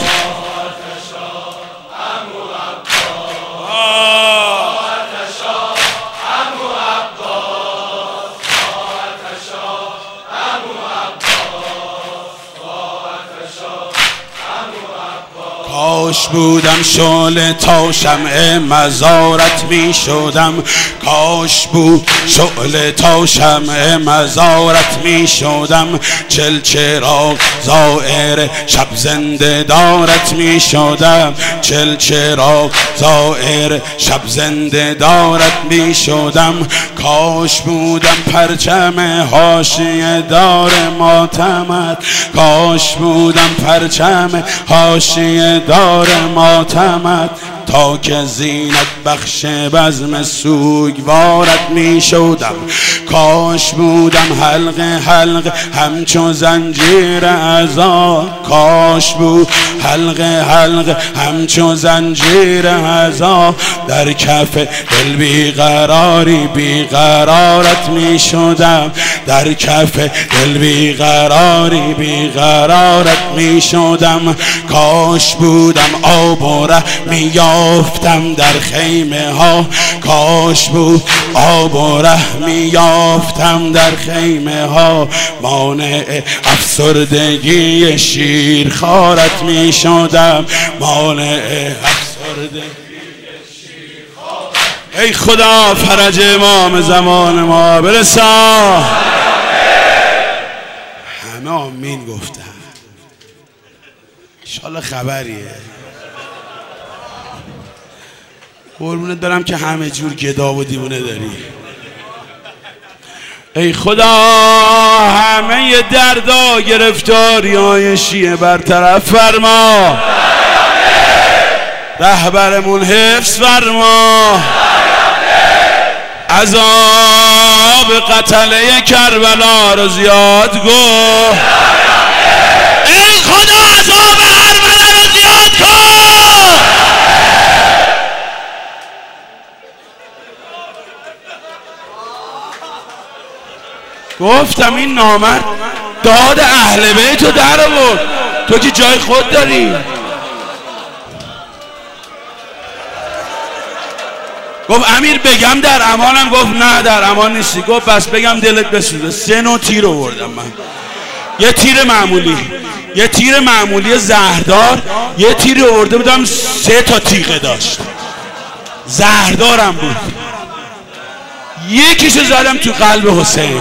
Speaker 2: کاش بودم شعله تا شمع مزارت می شدم کاش بود شعله تا شمع مزارت می شدم چل چراغ زائر شب زنده دارت می شدم چل چراغ زائر شب زنده دارت می شدم کاش بودم پرچم حاشیه دار ماتمت کاش بودم پرچم حاشیه دار ماتمت تا که زینت بخش بزم سوگوارت می شدم کاش بودم حلقه حلقه همچو زنجیر عزا کاش بود حلقه حلقه همچو زنجیر عزا در کف دل بیقراری بیقرارت می شدم در کف دل بیقراری بیقرارت می شدم کاش بودم آب و ره می یافتم در خیمه ها کاش بود آب و ره می یافتم در خیمه ها مانع افسردگی شیرخوارت می شدم مانع افسردگی ای خدا فرج امام زمان ما برسا همه آمین گفتن انشالله خبریه قربونت برم که همه جور گدا و دیوونه داری ای خدا همه دردا گرفتاری های شیعه برطرف فرما رهبرمون حفظ فرما عذاب قتله کربلا رو زیاد گو ای خدا عذاب کربلا رو زیاد کن گفتم این نامرد داد اهل بیت رو در آورد تو که جای خود داری گفت امیر بگم در امانم گفت نه در امان نیستی گفت بس بگم دلت بسوزه سه نوع تیر آوردم من یه تیر معمولی یه تیر معمولی زهردار یه تیر آورده بودم سه تا تیغه داشت زهردارم بود یکیشو زدم تو قلب حسین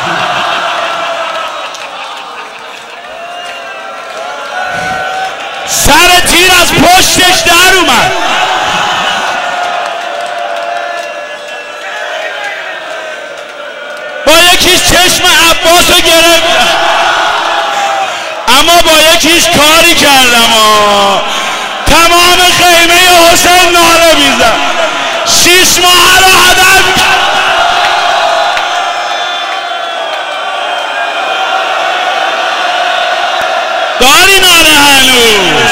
Speaker 2: سر تیر از پشتش در اومد با یکیش چشم عباس رو گرفت اما با یکیش کاری کردم آه. تمام خیمه حسین ناله میزد شیش ماه رو هدف داری ناله هنوز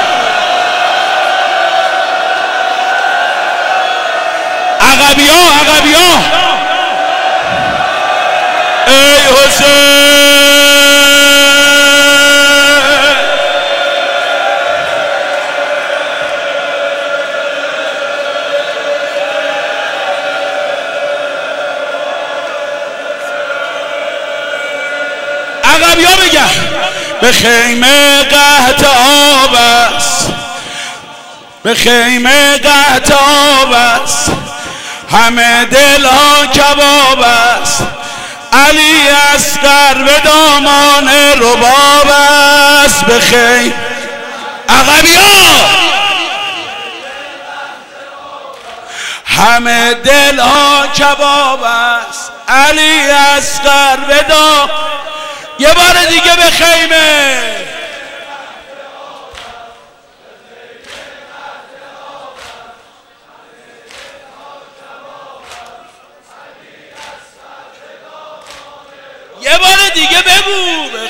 Speaker 2: عقبی ها عقبی ها ای حسین عقبی ها بگم به خیمه قحط آب است به خیمه قحط آب است همه دل ها کباب است علی اصغر به دامان رباب است به خیمه عقبی ها همه دل ها کباب است علی اصغر به دامان یه بار دیگه به خیمه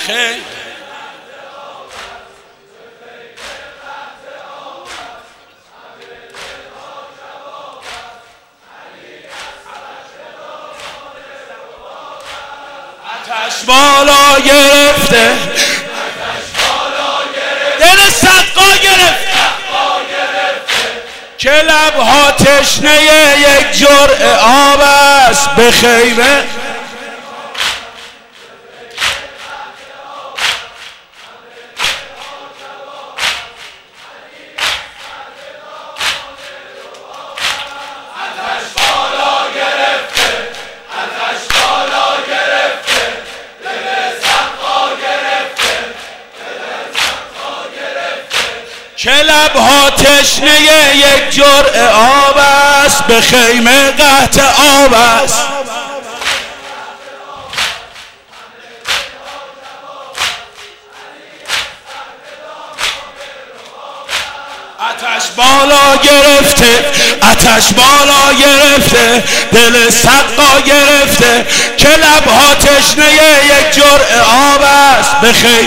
Speaker 2: بخیر آتش بالا گرفته دل صدقا گرفته که لبها تشنه یک جرعه آب است به خیمه که لبها تشنه یک جرعه آب است به خیمه قحط آب است آتش بالا گرفته آتش بالا گرفته دل صدقا گرفته که لبها تشنه یک جرعه آب است به خیمه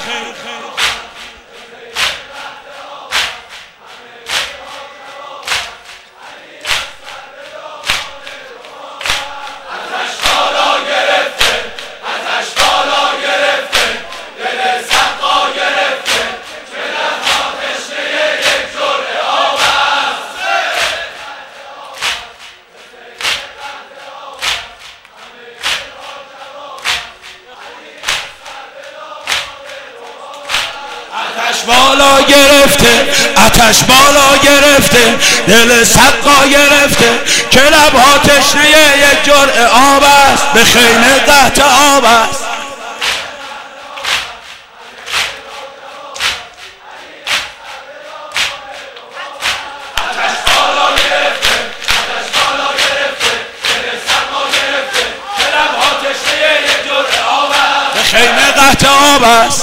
Speaker 2: آتش بالا گرفته آتش بالا گرفته دل صدقا گرفته که لبها تشنه یک جرعه آب است به خیمه قحط آب است خیمه قحط آب است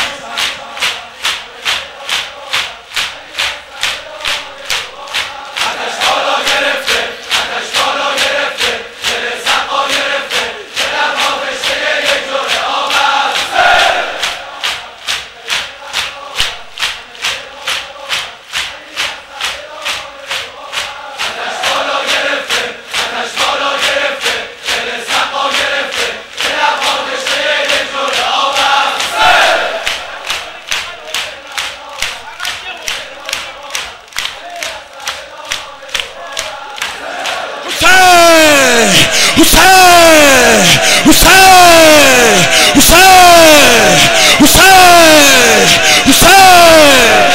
Speaker 2: حسین حسین حسین حسین حسین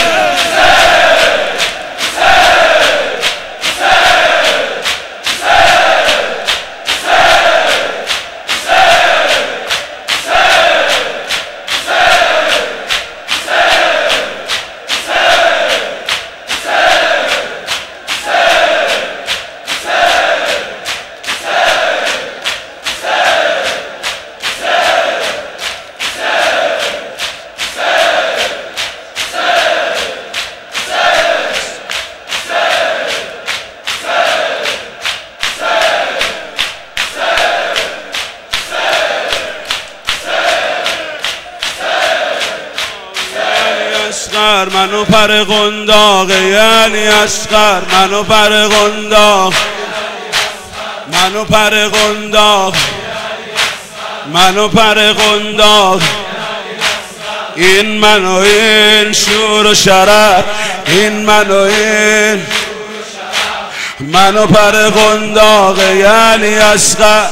Speaker 2: منو پر قنداق یعنی اصغر منو پر قنداق منو پر قنداق منو پر قنداق این منو این شور و شرف این منو این منو پر قنداق یعنی اصغر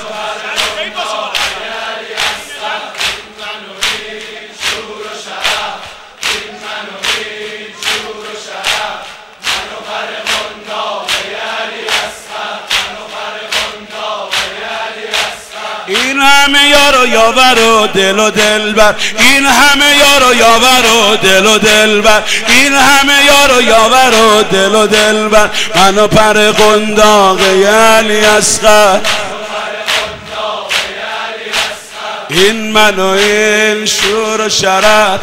Speaker 2: این همه یار و یاور و دل و دلبر این همه یار و یاور و دل و دلبر این همه یار و یاور و دل و دلبر منو پر قنداق یعنی اصغر این منو این شور و شرف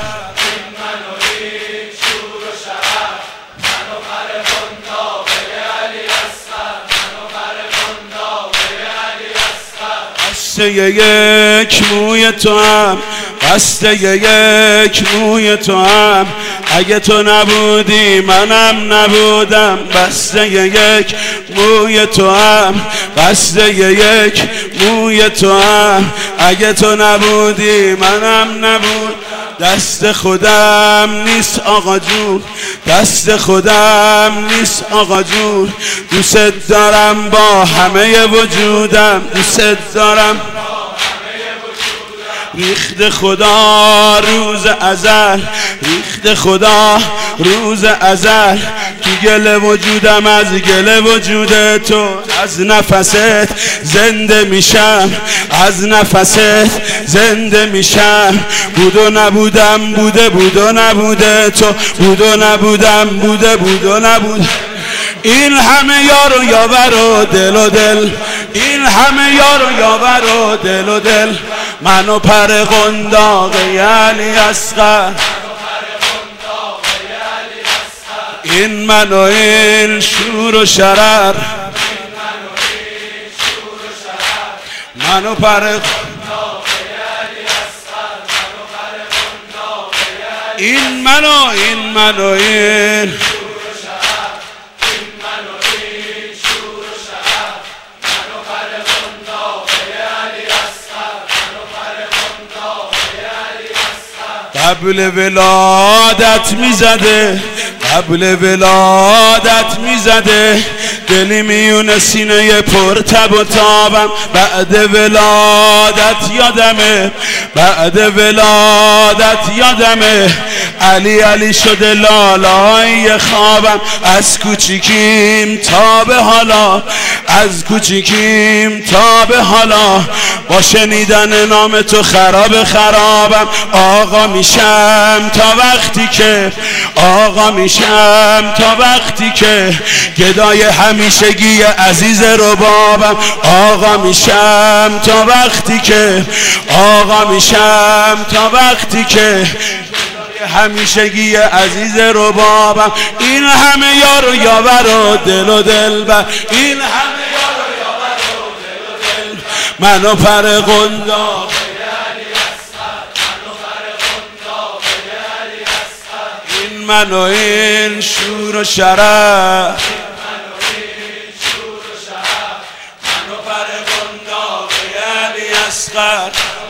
Speaker 2: یک موی تو هم بسته یک موی تو هم اگه تو نبودی منم نبودم. بسته یک موی تو هم بسته یک موی تو هم اگه تو نبودی منم نبود. دست خودم نیست آقا جون، دست خودم نیست آقا جون. دوست دارم با همه وجودم، دوست دارم ریخت خدا روز ازل، ریخت خدا روز ازل. تو گل وجودم از گل وجود تو، از نفست زنده میشم، از نفست زنده میشم. بود و نبودم بوده، بود و نبوده تو، بود و نبودم بوده، بود و نبود. این همه یار و یاور و دل و دل، این همه یار و یاور و دل و دل. من و پر قنداق علی اصغر، این من و این شور و شرر، من و پر این من و این من و این قبل ولادت میزده، قبل ولادت میزده. دلی میونه سینه پر تب و تابم. بعد ولادت یادمه، بعد ولادت یادمه. علی علی شده لالای خوابم. از کوچیکیم تا به حالا، از کوچیکیم تا به حالا. با شنیدن نام تو خراب خرابم. آقا میشم تا وقتی که، آقا میشم تا وقتی که گدای همیشگی عزیز ربابم. آقا میشم تا وقتی که، آقا میشم تا وقتی که همیشگی عزیز ربابم. این همه یار و یاور و دل و دلبر، این همه یار و یاور و دل و دل. من و پر قنداق این من و این شور و شرف، من و پر قنداق علی اصغر.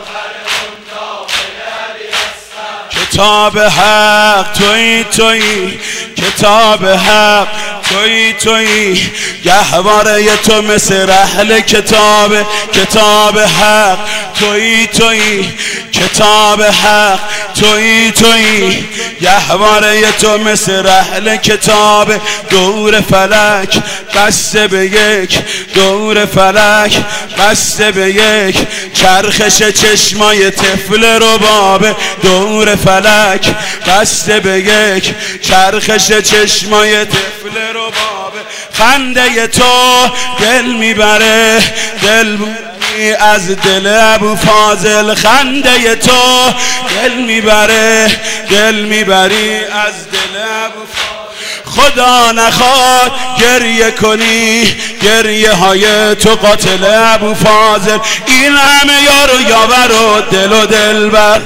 Speaker 2: کتاب حق تویی تویی، کتاب حق تویی تویی. گهواره تو مثل رحل کتاب، کتاب حق تویی تویی، کتاب حق تویی تویی. گهواره تو مثل رحل کتاب. دور فلک بسته به یک، دور فلک بسته به یک. چرخش چشمای طفل رباب. دور فلک بسته به یک، چرخش چشمای طفل رباب. خنده تو دل میبره، دل از دل ابو فاضل. خنده تو دل میبره، دل میبری از دل ابو فاضل. خدا نخواد گریه کنی گریه های تو قاتل ابو فاضل. این همه یار و یاور و دل و دلبر،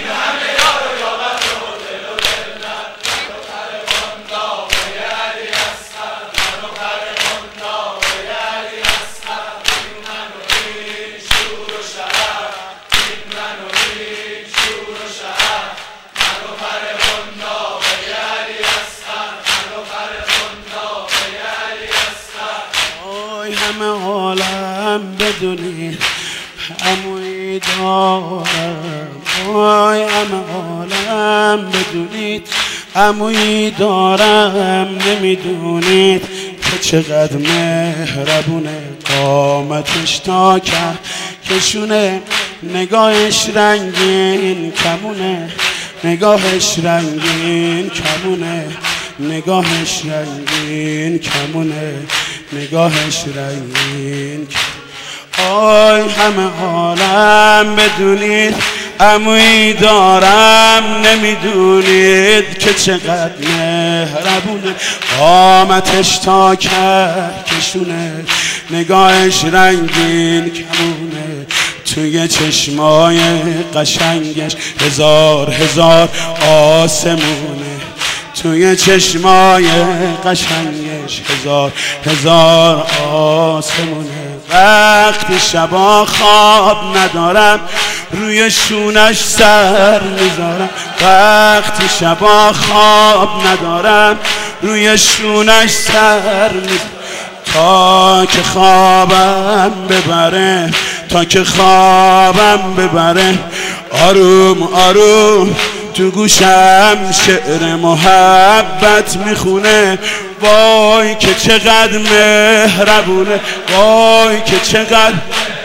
Speaker 2: همه عالم بدونی عمویی دارم. وای همه عالم بدونید عمویی دارم. نمیدونید که چقدر مهربونه، قامتش تا کشونه. نگاهش رنگین کمونه، نگاهش رنگین کمونه، نگاهش رنگین کمونه، نگاهش رنگین. آی همه عالم بدونید عمویی دارم. نمیدونید که چقدر مهربونه، قامتش تا کشونه. نگاهش رنگین کمونه، توی چشمای قشنگش هزار هزار آسمونه، توی چشمای قشنگش هزار هزار آسمونه. وقتی شبا خواب ندارم روی شونش سر میذارم، وقتی شبا خواب ندارم روی شونش سر میذارم، تا که خوابم ببره، تا که خوابم ببره. آروم آروم تو گوشم شعر محبت میخونه، وای که چقدر مهربونه، وای که چقدر.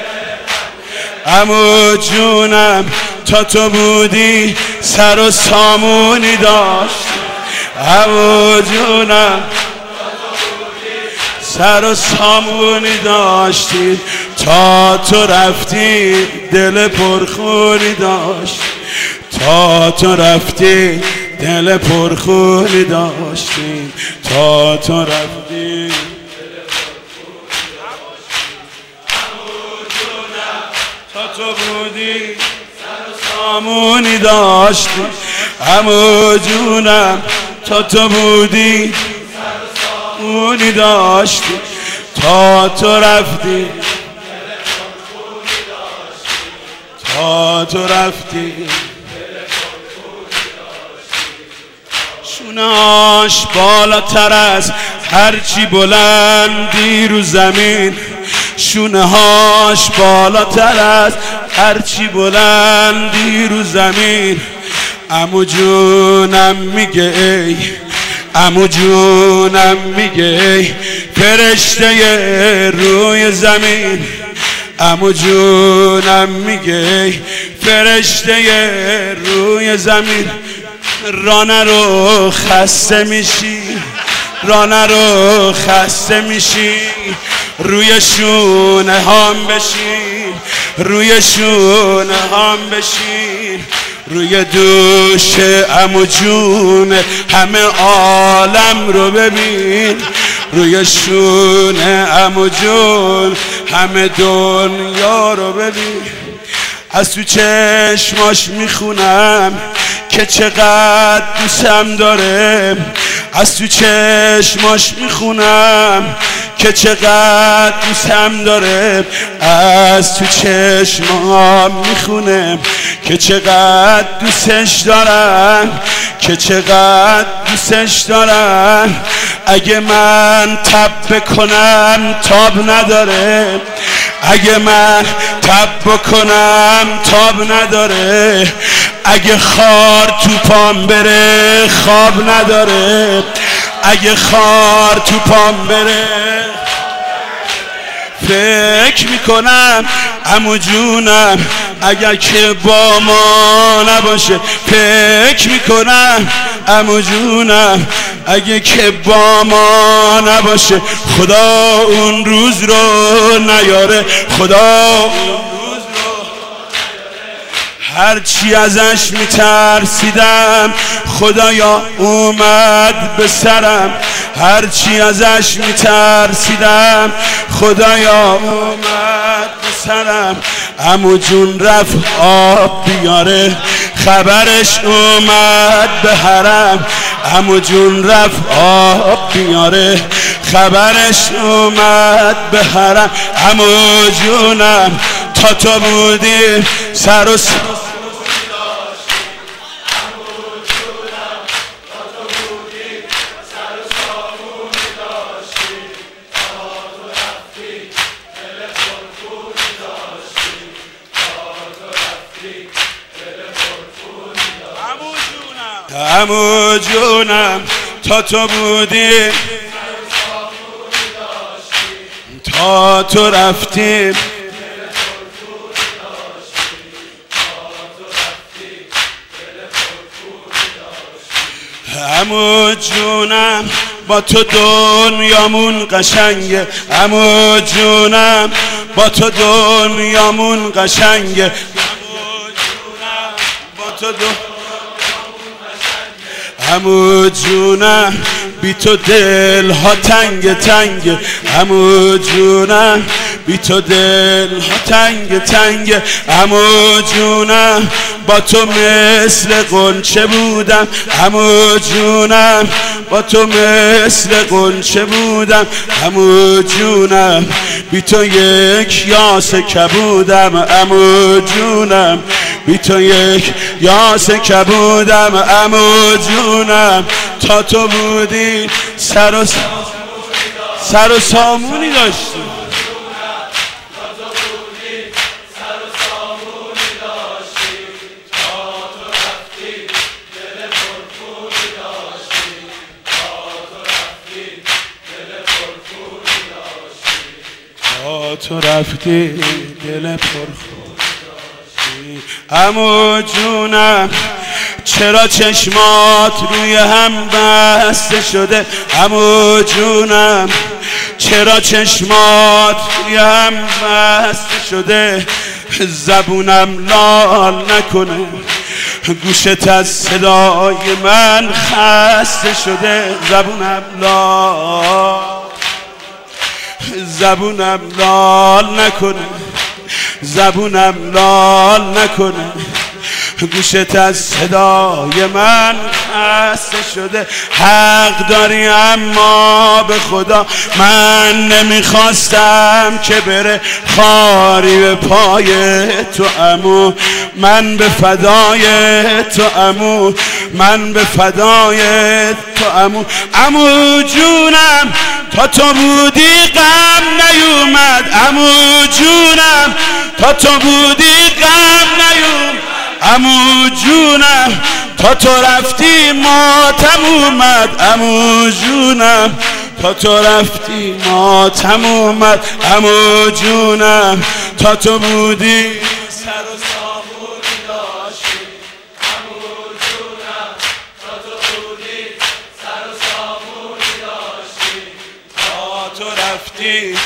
Speaker 2: عمو جونم تا تو بودی سر و سامونی داشت، عمو جونم سر و سامونی داشتی، تا تو رفتی دل پرخونی داشتی، تا تو رفتی دل پرخونی داشتی، تا تو رفتی. تا تو بودی سر و سامونی داشتی، عمو جونم تا تو بودی اونی داشتی، تا تو رفتی تا تو رفتی. شونه‌هاش بالاتر از هرچی بلندی رو زمین، شونه‌هاش بالاتر از هرچی بلندی رو زمین. عمو جونم میگه ای، عمو جونم میگه ای فرشته روی زمین، عمو جونم میگه ای فرشته روی زمین. رانه رو خسته میشی، رانه رو خسته میشی، روی شونه هام بشین، روی شونه هام بشین، روی دوش عمو جون همه عالم رو ببین، روی شونه عمو جون همه دنیا رو ببین. از تو چشماش میخونم که چقدر دوستم داره، از تو چشماش میخونم که چقدر دوستم داره، از تو چشمام میخونم که چقدر دوستش دارم، که چقدر دوستش دارم. اگه من تب بکنم تاب نداره، اگه من تب بکنم تاب نداره، اگه خار تو پام بره خواب نداره، اگه خار تو پام بره. فکر میکنم عمو جونم اگر که با ما نباشه، فکر میکنم عمو جونم اگه که با ما نباشه، خدا اون روز رو نیاره، خدا اون روز رو هرچی ازش میترسیدم خدایا اومد به سرم، هرچی ازش میترسیدم خدایا اومد به سرم. عمو جون رفت آب بیاره خبرش اومد به حرم، عمو جون رفت آب بیاره خبرش اومد به حرم. عمو جونم تا تو بودی سر و عمو جونم تا تو بودی تا تو رفتی، عمو جونم با تو دنیامون قشنگه، عمو جونم با تو دنیامون قشنگه، عمو جونم با تو دنیامون عمو جونم بی تو دل ها تنگ تنگ، عمو جونم بی تو دل ها تنگ تنگ. عمو جونم با تو مثل غنچه بودم، عمو جونم با تو مثل غنچه بودم، عمو جونم بی تو یک یاسه کبودم، عمو جونم بی تو یک یاسه کبودم، عمو جونم تا تو بودی سر و سر و سامونی داشتی. تو رفتی دل پرخون داشتی. عمو جونم چرا چشمات روی هم بسته شده، عمو جونم چرا چشمات روی هم بسته شده. زبونم لال نکنه گوشت از صدای من خسته شده، زبونم لال زبونم لال نکنه، زبونم لال نکنه گوشت از صدای من خسته شده. حق داری اما به خدا من نمیخواستم که بره خاری به پای تو عمو، من به فدای تو عمو، من به فدای تو عمو. عمو جونم تا تو بودی غم نیومد، عمو جونم تا تو بودی غم نیومد، عمو جونم تا تو رفتی ماتم اومد، عمو جونم تا تو رفتی ماتم اومد، عمو جونم تا تو بودی سر و سامونی داشتی، عمو جونم تا تو بودی سر و سامونی داشتی، تا تو رفتی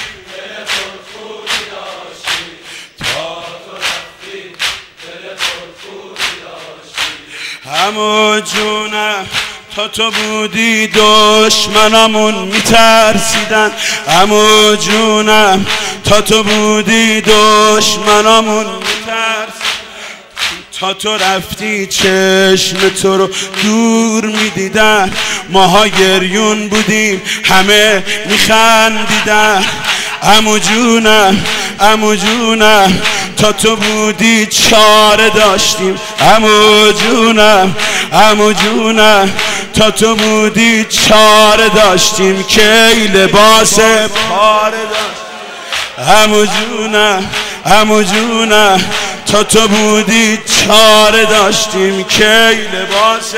Speaker 2: عمو جونم تا تو بودی دشمنامون میترسیدن، عمو جونم تا تو بودی دشمنامون میترسیدن، تا تو رفتی چشم تو رو دور میدیدن، ماها گریون بودیم همه میخندیدن. عمو جونم عمو جونم تا تو بودی چاره داشتیم، عمو جونم عمو جونم تا تو بودی چاره داشتیم که لباس پاره داشتیم، عمو جونم عمو جونم تا تو بودی چاره داشتیم که لباس.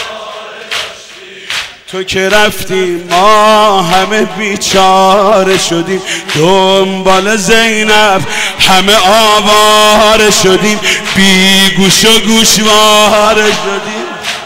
Speaker 2: تو که رفتی ما همه بیچاره شدیم، دنبال زینب همه آواره شدیم، بی گوش و گوشواره شدیم.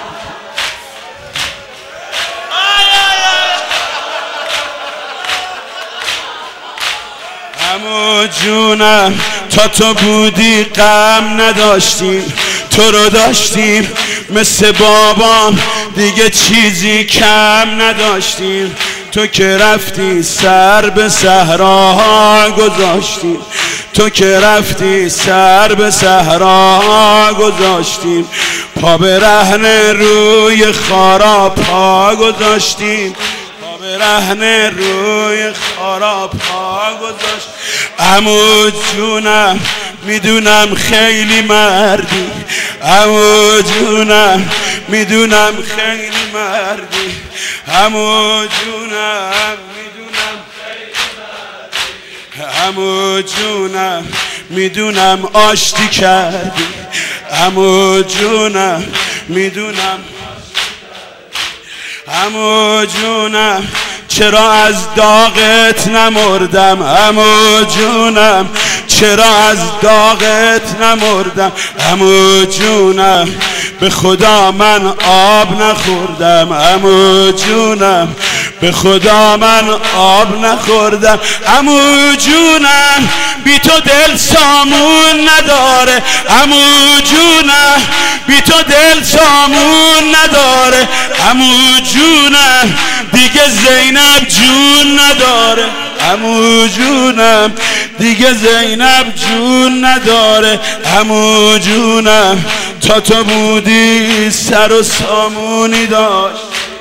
Speaker 2: عمو جونم تا تو بودی غم نداشتیم، تو رو داشتیم مثل بابام دیگه چیزی کم نداشتیم. تو که رفتی سر به صحرا گذاشتیم، تو که رفتی سر به صحرا گذاشتیم، پا به رهن روی خارا پا گذاشتیم، پا به رهن روی خارا پا گذاشتیم. عمو جونم میدونم خیلی مردی، عمو جونم میدونم خیلی مردی، عمو جونم میدونم خیلی مردی، عمو جونم میدونم آشتی کردی، عمو جونم میدونم، عمو جونم چرا از داغت نمردم، عمو جونم چرا از داغت نمردم، عمو جونم به خدا من آب نخوردم، عمو جونم به خدا من آب نخوردم، عمو جونم بی تو دل سامون نداره، عمو جونم بی تو دل سامون نداره، عمو جونم دیگه زینب جون نداره، عمو جونم دیگه زینب جون نداره. عمو جونم تا تو بودی سر و سامونی داشت.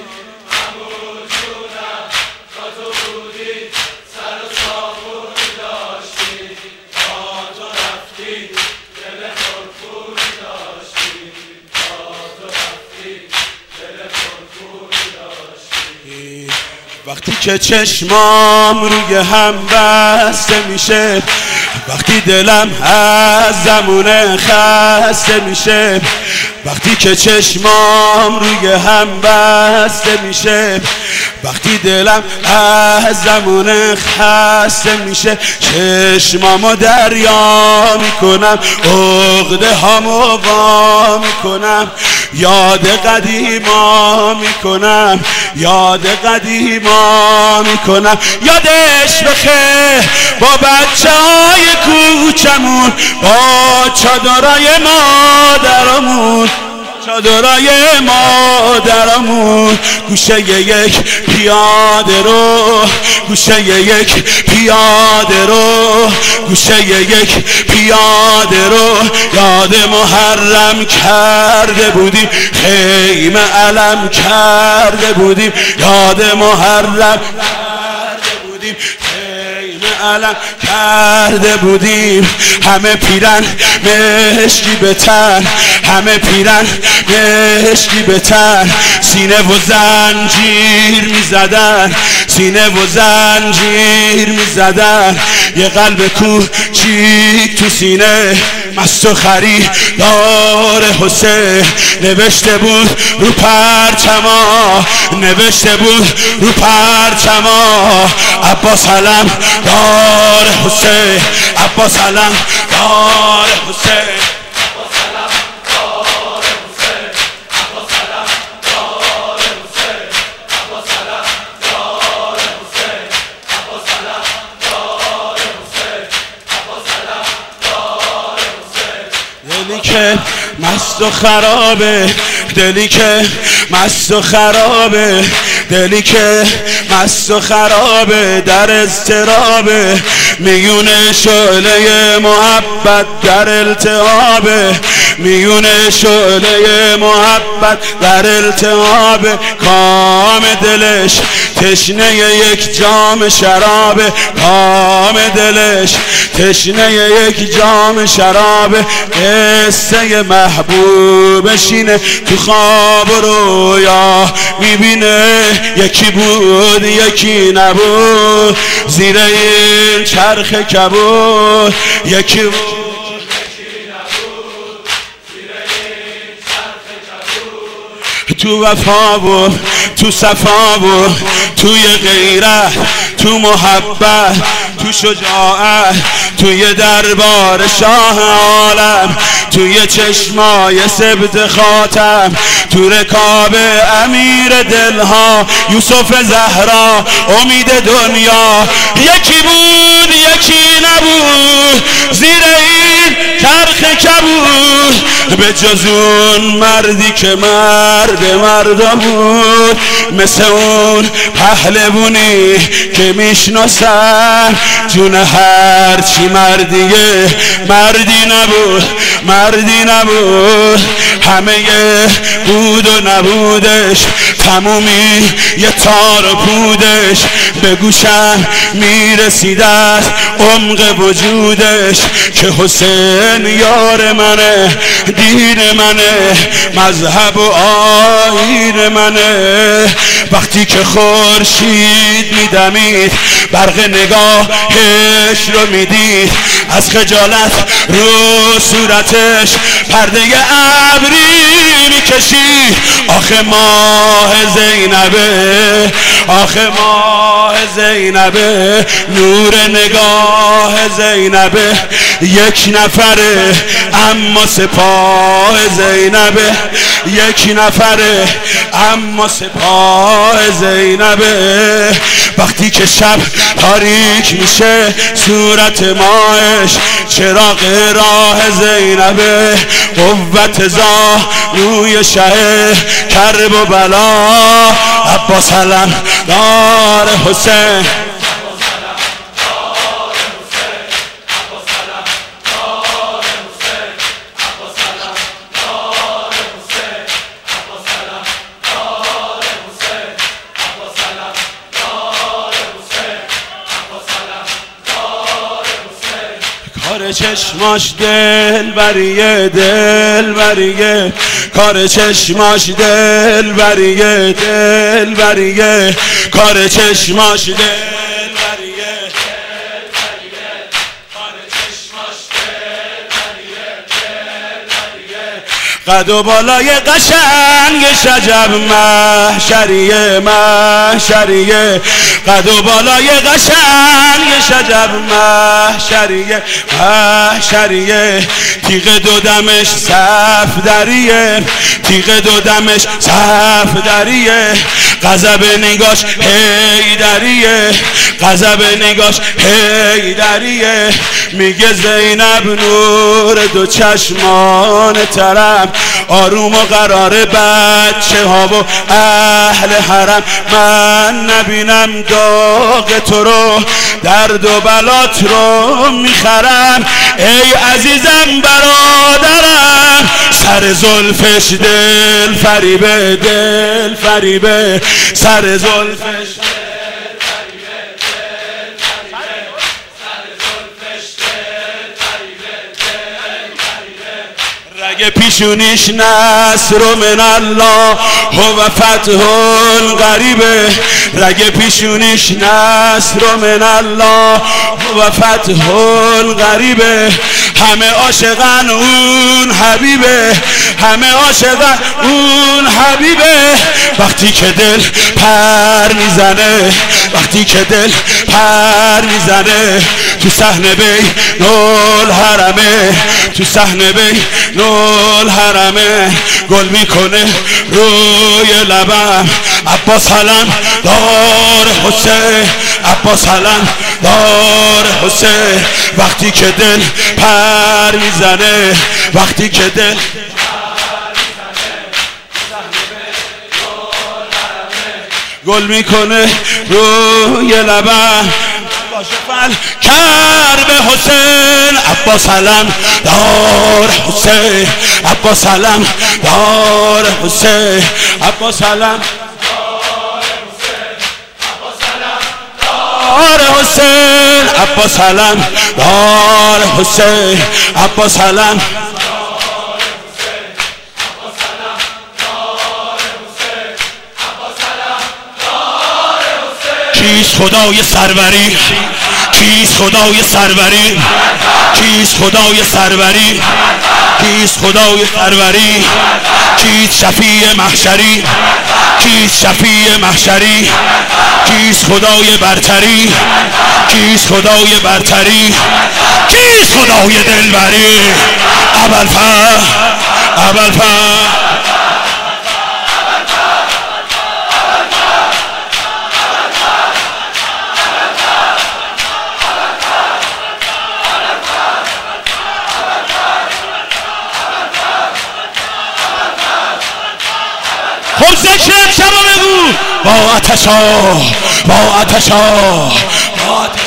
Speaker 2: وقتی که چشمام روی هم بسته میشه، وقتی دلم از زمونه خسته میشه، وقتی که چشمام روی هم بسته میشه، وقتی دلم از زمونه خسته میشه، چشمامو دریا میکنم، عقده هامو وا میکنم، یاد قدیما میکنم، یاد قدیما میکنم. یادش بخیر با بچه های کوچمون، با چادرای مادرمون، چادرای مادرمون، گوشه یک پیاده رو، گوشه یک پیاده رو، گوشه یک پیاده رو، یاد محرم کرده بودیم، خیمه علم کرده بودیم، یاد محرم کرده بودیم، علم کرده بودیم. همه پیرن مشکی به تن، همه پیرن مشکی به تن، سینه و زنجیر می زدن، سینه و زنجیر می زدن. یه قلب کوچیک تو سینه مست و خریدار حسین، نوشته بود رو پرچما، نوشته بود رو پرچما، عباس علم دار حسین، عباس علم دار حسین، عباس علم دار حسین، عباس علم دار حسین، عباس علم دار حسین، عباس علم دار حسین، عباس علم دار حسین. دلی که مست و خرابه، دلی که مست و خرابه، دلی که مست و خرابه، در اضطرابه، میون شعله محبت در التهابه، میون شعله محبت در التهابه. کام دلش تشنه یک جام شرابه، کام دلش تشنه یک جام شرابه. قصه محبوبش اینه تو خواب و رویا میبینه، یکی بود یکی نبود، زیر این چرخ کبود، یکی بود یکی نبود، زیر این چرخ کبود. تو وفا و تو صفا و توی غیرت، تو محبت، تو شجاعت، توی دربار شاه عالم، توی چشمای سبت خاتم، تو رکاب امیر دلها یوسف زهرا امید دنیا. یکی بود یکی نبود، زیر این چرخ کبود، به جز اون مردی که مرد مردم بود، مثل اون پهلوونی که میشناسم، جون هر چی مردیه مردی نبود، مردی نبود. همه بود و نبودش، تمومی یه تار و پودش، به گوشم میرسید از عمق وجودش که حسین یار منه، دین منه، مذهب و آیین منه. وقتی که خورشید میدمید، برق نگاهش رو میدید، از خجالت رو صورتش پرده ابری میکشید. آخه ماه زینبه، آخه ماه زینبه، نور نگاه زینبه، یک نفره اما سپاه زینبه، یک نفره اما سپاه زینبه. وقتی که شب تاریک میشه، صورت ماهش چراغ راه زینبه، قوت زانوی شه کرب و بلا، عباس علم دار حسین، عباس علم چشماش دل بریه دل بریه کار چشماش دل بریه دل بریه کار چشماش دل بریه قد و بالای قشنگش عجب محشریه محشریه قد و بالای قشنگش عجب محشریه محشریه تیغ دو دمش صف دریه تیغ دو دمش صف دریه غضب نگاش هی دریه غضب نگاش هی دریه میگه زینب نور دو چشمان ترم آروم و قرار بچه ها و اهل حرم من نبینم داغ تو رو درد و بلات رو میخرم ای عزیزم برادرم سر زلفش دل فریبه دل فریبه سر زلفش رگ پیشونیش نصر من الله و فتح غریبه رگ پیشونیش نصر من الله و فتح غریبه همه عاشقن اون حبیبه همه عاشقن اون حبیبه وقتی که دل پر میزنه وقتی که دل پر میزنه تو صحنه بین الحرمه تو صحنه بین الحرمه گل میکنه روی لبم عباس علم دار حسین عباس علم دار حسین وقتی که دل پر میزنه وقتی که دل گل میکنه روی لبم فل کرب حسین عباس علم دار حسین عباس علم دار حسین عباس علم دار حسین عباس علم دار حسین عباس علم کیست خدای سروری کیست خدای سروری کیست خدای سروری کیست خدای سروری کیست شفیع محشری کیست شفیع محشری کیست خدای برتری کیست خدای برتری کیست خدای دلبری ابوالفضل ابوالفضل خب ذکرم شبا بگو با آتشا با آتشا با آتشا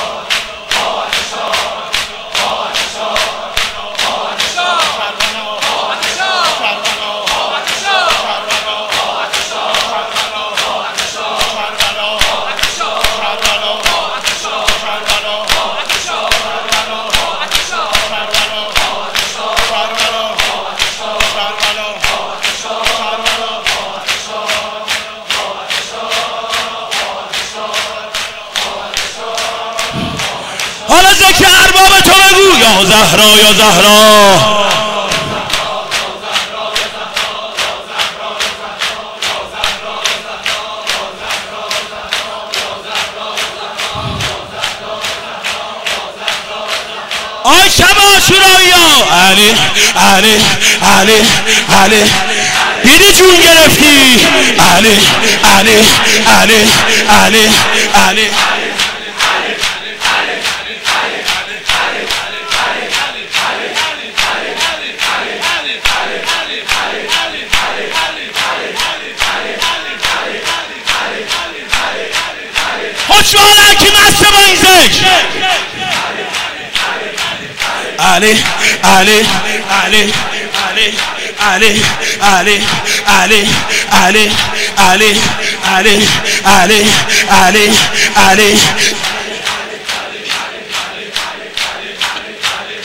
Speaker 2: حالا ذکر ارباب تو بگو یا زهرا یا زهرا آی شب عاشورایی ها علی علی علی علی دیدی جون گرفتی علی علی علی علی علی خوشحاله که مسته با این ذکر علی علی علی علی علی علی علی علی علی علی علی علی علی